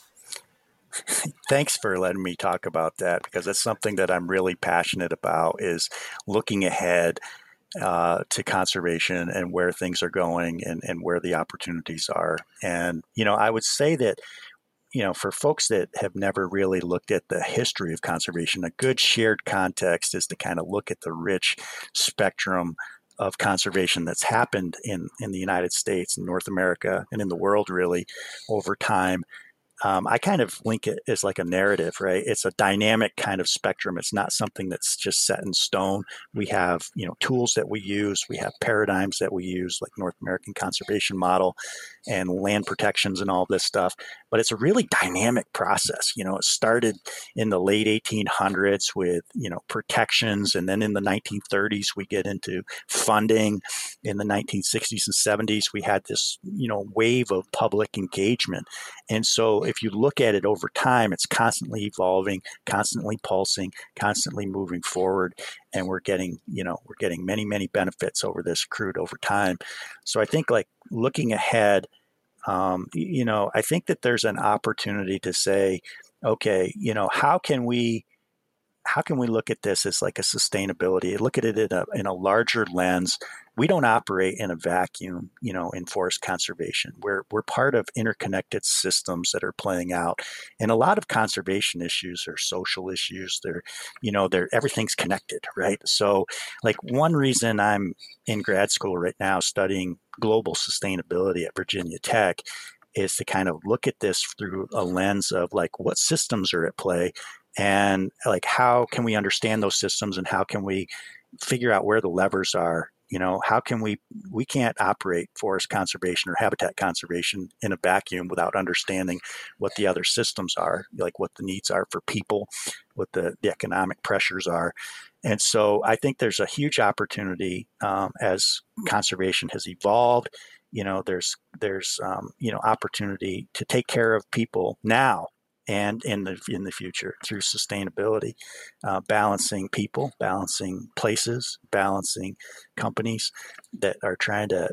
Thanks for letting me talk about that, because it's something that I'm really passionate about, is looking ahead to conservation and where things are going and where the opportunities are. And, I would say that, for folks that have never really looked at the history of conservation, a good shared context is to kind of look at the rich spectrum of conservation that's happened in the United States and North America and in the world really over time. I kind of link it as like a narrative, right? It's a dynamic kind of spectrum. It's not something that's just set in stone. We have, tools that we use. We have paradigms that we use, like North American conservation model. and land protections and all this stuff. But it's a really dynamic process. It started in the late 1800s with, protections. And then in the 1930s, we get into funding. In the 1960s and 70s, we had this, wave of public engagement. And so if you look at it over time, it's constantly evolving, constantly pulsing, constantly moving forward. And we're getting many, many benefits over this accrued over time. So I think like looking ahead, I think that there's an opportunity to say, okay, how can we look at this as like a sustainability, look at it in a larger lens? We don't operate in a vacuum, in forest conservation. We're part of interconnected systems that are playing out. And a lot of conservation issues are social issues. Everything's connected, right? So like one reason I'm in grad school right now studying global sustainability at Virginia Tech is to kind of look at this through a lens of like what systems are at play and like how can we understand those systems and how can we figure out where the levers are. How can we can't operate forest conservation or habitat conservation in a vacuum without understanding what the other systems are, like what the needs are for people, what the economic pressures are. And so I think there's a huge opportunity as conservation has evolved. There's opportunity to take care of people now and in the future through sustainability, balancing people, balancing places, balancing companies that are trying to,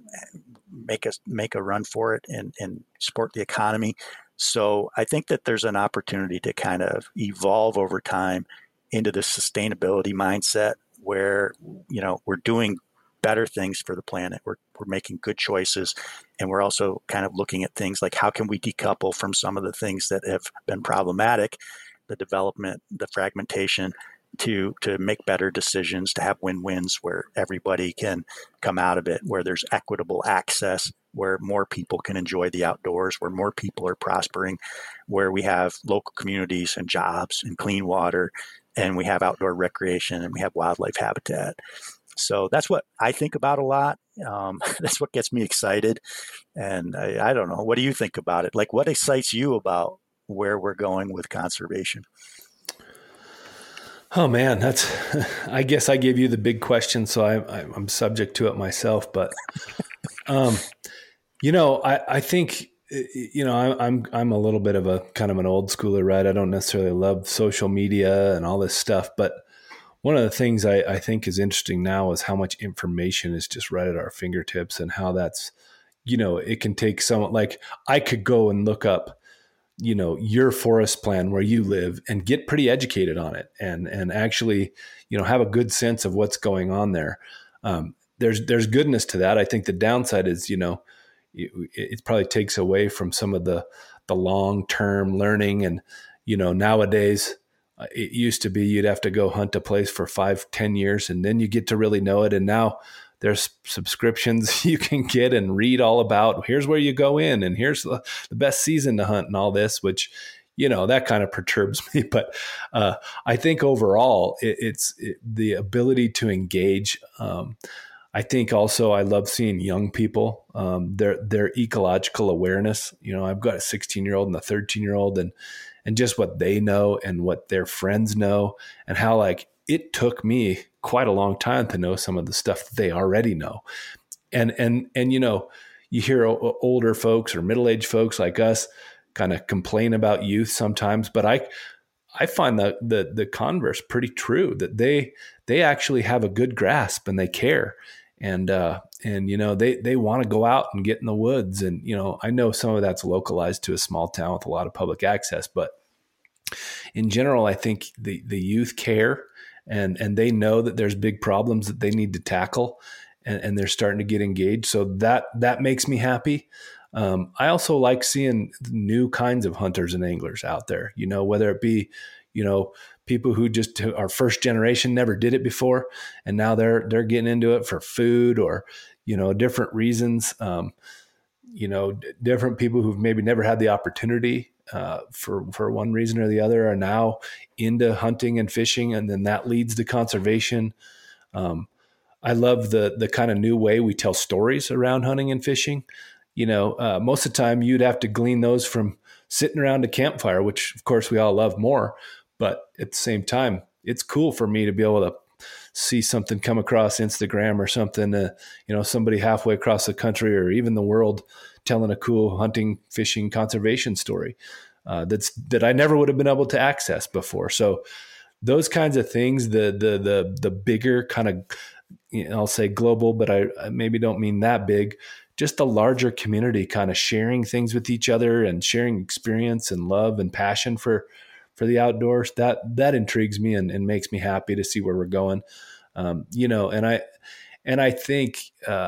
make a run for it and support the economy. So I think that there's an opportunity to kind of evolve over time into the sustainability mindset where, we're doing better things for the planet. We're making good choices. And we're also kind of looking at things like how can we decouple from some of the things that have been problematic, the development, the fragmentation, to make better decisions, to have win-wins where everybody can come out of it, where there's equitable access, where more people can enjoy the outdoors, where more people are prospering, where we have local communities and jobs and clean water, and we have outdoor recreation and we have wildlife habitat. So that's what I think about a lot. That's what gets me excited. And I don't know, what do you think about it? Like what excites you about where we're going with conservation? Oh man, I guess I gave you the big question, so I'm subject to it myself. But, I think, I'm a little bit of a kind of an old schooler, right? I don't necessarily love social media and all this stuff, but one of the things I think is interesting now is how much information is just right at our fingertips and how that's, it can take someone like I could go and look up, your forest plan where you live and get pretty educated on it and actually, have a good sense of what's going on there. There's goodness to that. I think the downside is, it probably takes away from some of the long-term learning and, nowadays, it used to be you'd have to go hunt a place for 5-10 years and then you get to really know it. And now there's subscriptions you can get and read all about. Here's where you go in and here's the best season to hunt and all this, which, that kind of perturbs me. But I think overall it's the ability to engage. I think also I love seeing young people, their ecological awareness. I've got a 16-year-old and a 13-year-old and just what they know and what their friends know and how like it took me quite a long time to know some of the stuff that they already know. And you hear older folks or middle-aged folks like us kind of complain about youth sometimes, but I find the converse pretty true, that they actually have a good grasp and they care. And they want to go out and get in the woods. And, I know some of that's localized to a small town with a lot of public access, but in general, I think the youth care and they know that there's big problems that they need to tackle and they're starting to get engaged. So that makes me happy. I also like seeing new kinds of hunters and anglers out there, whether it be, people who just are first generation, never did it before. And now they're getting into it for food or, different reasons. Different people who've maybe never had the opportunity for one reason or the other are now into hunting and fishing. And then that leads to conservation. I love the kind of new way we tell stories around hunting and fishing. most of the time you'd have to glean those from sitting around a campfire, which of course we all love more. But at the same time, it's cool for me to be able to see something come across Instagram or something, somebody halfway across the country or even the world telling a cool hunting, fishing, conservation story that I never would have been able to access before. So those kinds of things, the bigger kind of, I'll say global, but I maybe don't mean that big, just the larger community kind of sharing things with each other and sharing experience and love and passion for the outdoors, that intrigues me and makes me happy to see where we're going. And I think,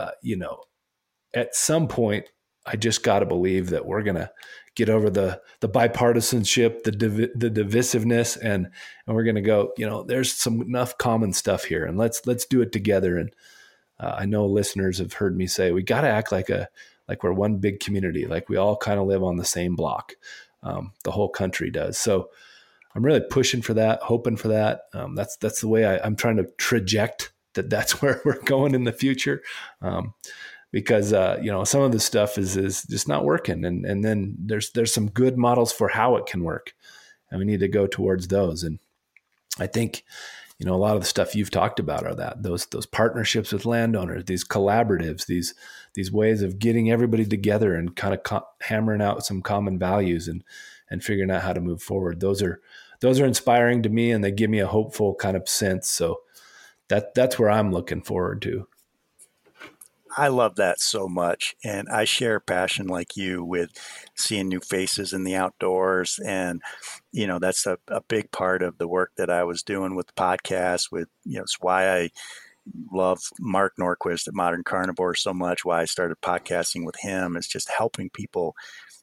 at some point I just got to believe that we're going to get over the bipartisanship, the divisiveness, and we're going to go, there's some enough common stuff here, and let's do it together. And I know listeners have heard me say, we got to act like we're one big community, like we all kind of live on the same block. The whole country does. So I'm really pushing for that, hoping for that. That's the way I'm trying to traject that's where we're going in the future. Because some of the stuff is just not working. And then there's some good models for how it can work. And we need to go towards those. And I think, a lot of the stuff you've talked about are those partnerships with landowners, these collaboratives, these ways of getting everybody together and kind of hammering out some common values and figuring out how to move forward. Those are inspiring to me, and they give me a hopeful kind of sense. So that's where I'm looking forward to. I love that so much. And I share a passion like you with seeing new faces in the outdoors. And, that's a big part of the work that I was doing with the podcast it's why I love Mark Norquist at Modern Carnivore so much, why I started podcasting with him, is just helping people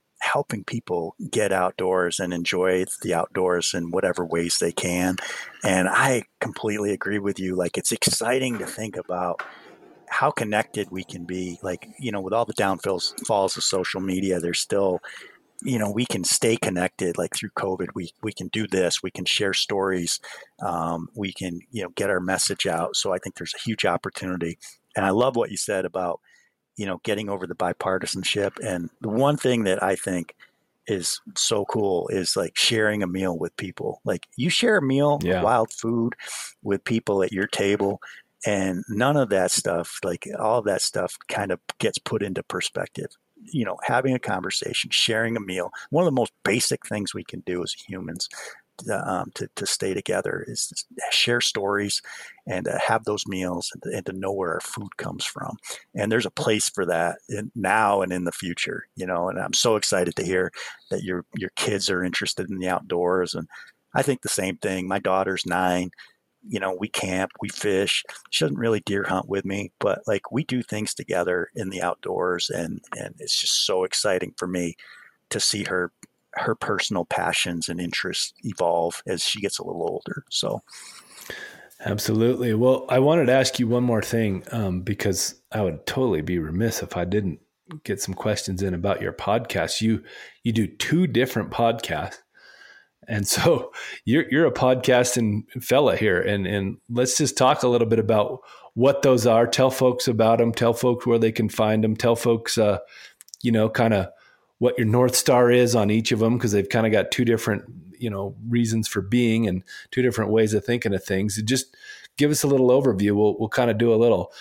get outdoors and enjoy the outdoors in whatever ways they can. And I completely agree with you. Like, it's exciting to think about how connected we can be. Like, with all the downfalls of social media, there's still, we can stay connected. Like through COVID, we can do this, we can share stories, we can, get our message out. So I think there's a huge opportunity. And I love what you said about, getting over the bipartisanship. And the one thing that I think is so cool is like sharing a meal with people. Like, you share a meal, wild food with people at your table, and none of that stuff, like all of that stuff kind of gets put into perspective. Having a conversation, sharing a meal, one of the most basic things we can do as humans to stay together is to share stories and have those meals and to know where our food comes from. And there's a place for that now and in the future, and I'm so excited to hear that your kids are interested in the outdoors. And I think the same thing. My daughter's 9. We camp, we fish. She doesn't really deer hunt with me, but like, we do things together in the outdoors, and it's just so exciting for me to see her personal passions and interests evolve as she gets a little older. So. Absolutely. Well, I wanted to ask you one more thing, because I would totally be remiss if I didn't get some questions in about your podcast. You do 2 different podcasts. And so you're a podcasting fella here, and let's just talk a little bit about what those are. Tell folks about them. Tell folks where they can find them. Tell folks, kind of what your North Star is on each of them, because they've kind of got 2 different, reasons for being and 2 different ways of thinking of things. Just give us a little overview. We'll kind of do a little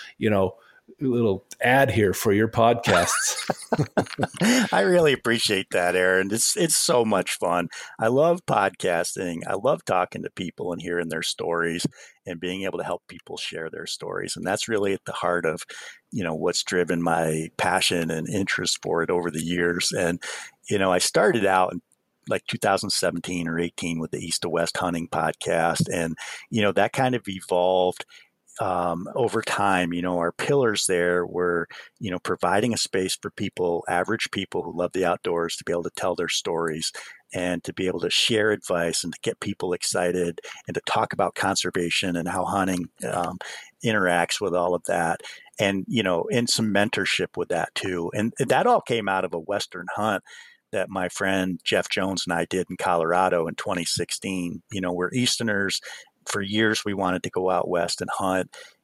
ad here for your podcasts. I really appreciate that, Aaron. It's so much fun. I love podcasting. I love talking to people and hearing their stories and being able to help people share their stories. And that's really at the heart of, what's driven my passion and interest for it over the years. And, I started out in like 2017 or 18 with the East to West Hunting podcast. And, that kind of evolved over time. Our pillars there were, providing a space for people, average people who love the outdoors, to be able to tell their stories and to be able to share advice and to get people excited and to talk about conservation and how hunting interacts with all of that. And, and some mentorship with that too. And that all came out of a Western hunt that my friend Jeff Jones and I did in Colorado in 2016. We're Easterners. For years, we wanted to go out west and hunt.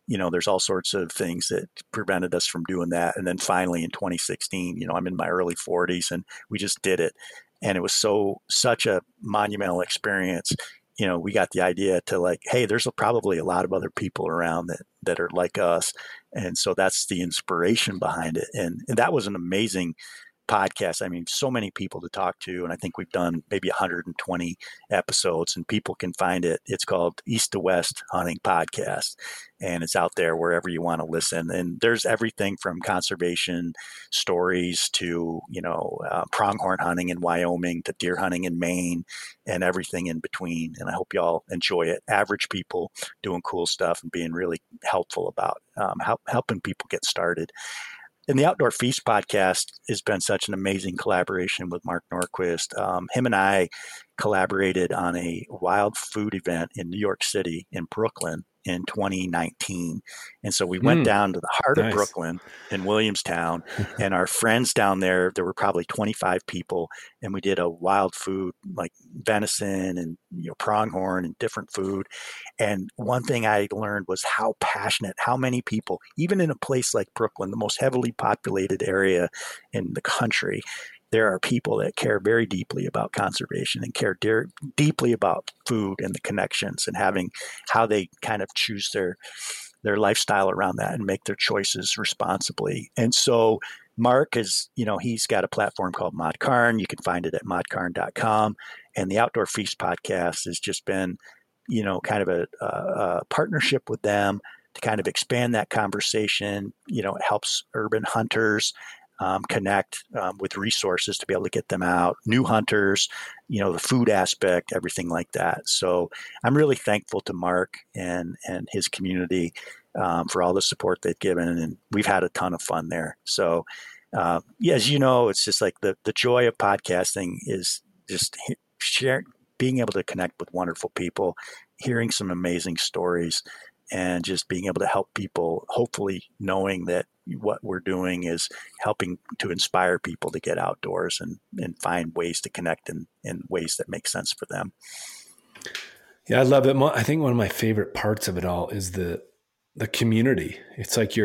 there's all sorts of things that prevented us from doing that. And then finally in 2016, I'm in my early 40s and we just did it. And it was such a monumental experience. We got the idea to like, hey, there's probably a lot of other people around that are like us. And so that's the inspiration behind it. And that was an amazing podcast. I mean, so many people to talk to. And I think we've done maybe 120 episodes and people can find it. It's called East to West Hunting Podcast. And it's out there wherever you want to listen. And there's everything from conservation stories to, pronghorn hunting in Wyoming to deer hunting in Maine and everything in between. And I hope y'all enjoy it. Average people doing cool stuff and being really helpful about helping people get started. And the Outdoor Feast podcast has been such an amazing collaboration with Mark Norquist. Him and I collaborated on a wild food event in New York City in Brooklyn in 2019. And so we went down to the heart of Brooklyn in Williamstown, and our friends down there were probably 25 people, and we did a wild food like venison and pronghorn and different food. And one thing I learned was how passionate, how many people, even in a place like Brooklyn, the most heavily populated area in the country, there are people that care very deeply about conservation and care deeply about food and the connections and having how they kind of choose their lifestyle around that and make their choices responsibly. And so Mark is, he's got a platform called Modcarn. You can find it at modcarn.com. And the Outdoor Feast podcast has just been, kind of a partnership with them to kind of expand that conversation. It helps urban hunters connect with resources to be able to get them out, new hunters, the food aspect, everything like that. So I'm really thankful to Mark and his community for all the support they've given, and we've had a ton of fun there. So as you know, it's just like the joy of podcasting is just being able to connect with wonderful people, hearing some amazing stories, and just being able to help people, hopefully knowing that what we're doing is helping to inspire people to get outdoors and find ways to connect in ways that make sense for them. Yeah, I love it. I think one of my favorite parts of it all is the community. It's like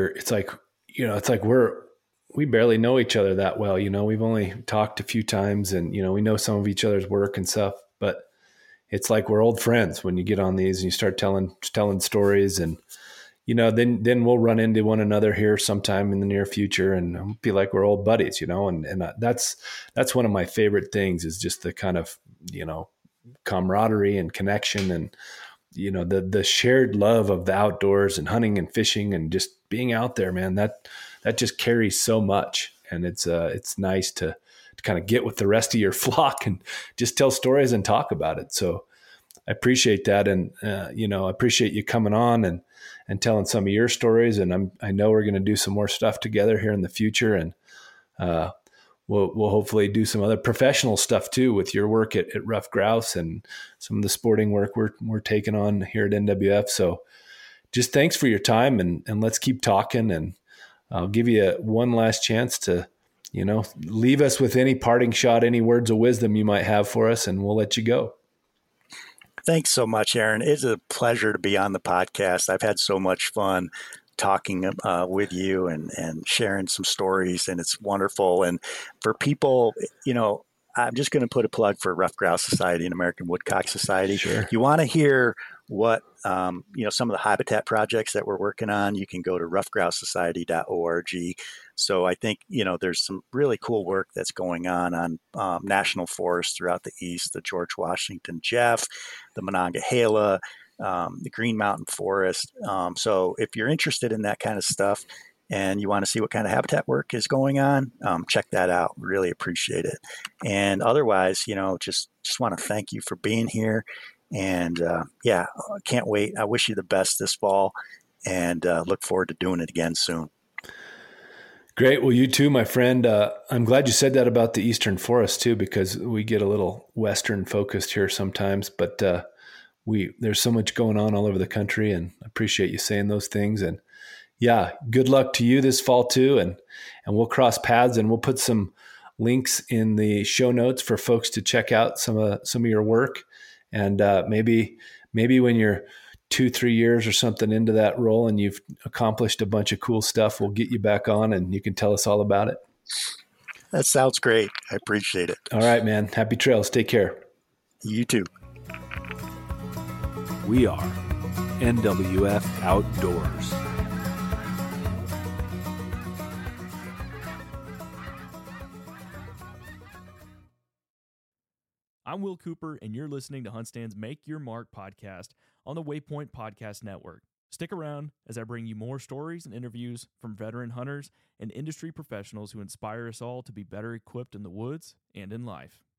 we barely know each other that well. We've only talked a few times and, we know some of each other's work and stuff, but it's like we're old friends when you get on these and you start telling stories, and then we'll run into one another here sometime in the near future and be like we're old buddies, and that's one of my favorite things is just the kind of camaraderie and connection and the shared love of the outdoors and hunting and fishing and just being out there, man. That just carries so much, and it's nice to kind of get with the rest of your flock and just tell stories and talk about it. So I appreciate that. And, I appreciate you coming on and telling some of your stories. And I know we're going to do some more stuff together here in the future. And we'll hopefully do some other professional stuff too with your work at Ruffed Grouse and some of the sporting work we're taking on here at NWF. So just thanks for your time and let's keep talking. And I'll give you one last chance to, leave us with any parting shot, any words of wisdom you might have for us, and we'll let you go. Thanks so much, Aaron. It's a pleasure to be on the podcast. I've had so much fun talking with you and sharing some stories, and it's wonderful. And for people, I'm just going to put a plug for Ruffed Grouse Society and American Woodcock Society. Sure. You want to hear what, some of the habitat projects that we're working on, you can go to ruffedgrousesociety.org. So I think, there's some really cool work that's going on national forests throughout the East, the George Washington Jeff, the Monongahela, the Green Mountain Forest. So if you're interested in that kind of stuff and you want to see what kind of habitat work is going on, check that out. Really appreciate it. And otherwise, just want to thank you for being here. And can't wait. I wish you the best this fall and look forward to doing it again soon. Great. Well, you too, my friend. I'm glad you said that about the Eastern Forest too, because we get a little Western focused here sometimes, but there's so much going on all over the country, and I appreciate you saying those things. And yeah, good luck to you this fall too. And we'll cross paths, and we'll put some links in the show notes for folks to check out some of your work. And maybe when you're 2-3 years or something into that role and you've accomplished a bunch of cool stuff, we'll get you back on and you can tell us all about it. That sounds great. I appreciate it. All right, man. Happy trails. Take care. You too. We are NWF Outdoors. I'm Will Cooper, and you're listening to HuntStand's Make Your Mark podcast on the Waypoint Podcast Network. Stick around as I bring you more stories and interviews from veteran hunters and industry professionals who inspire us all to be better equipped in the woods and in life.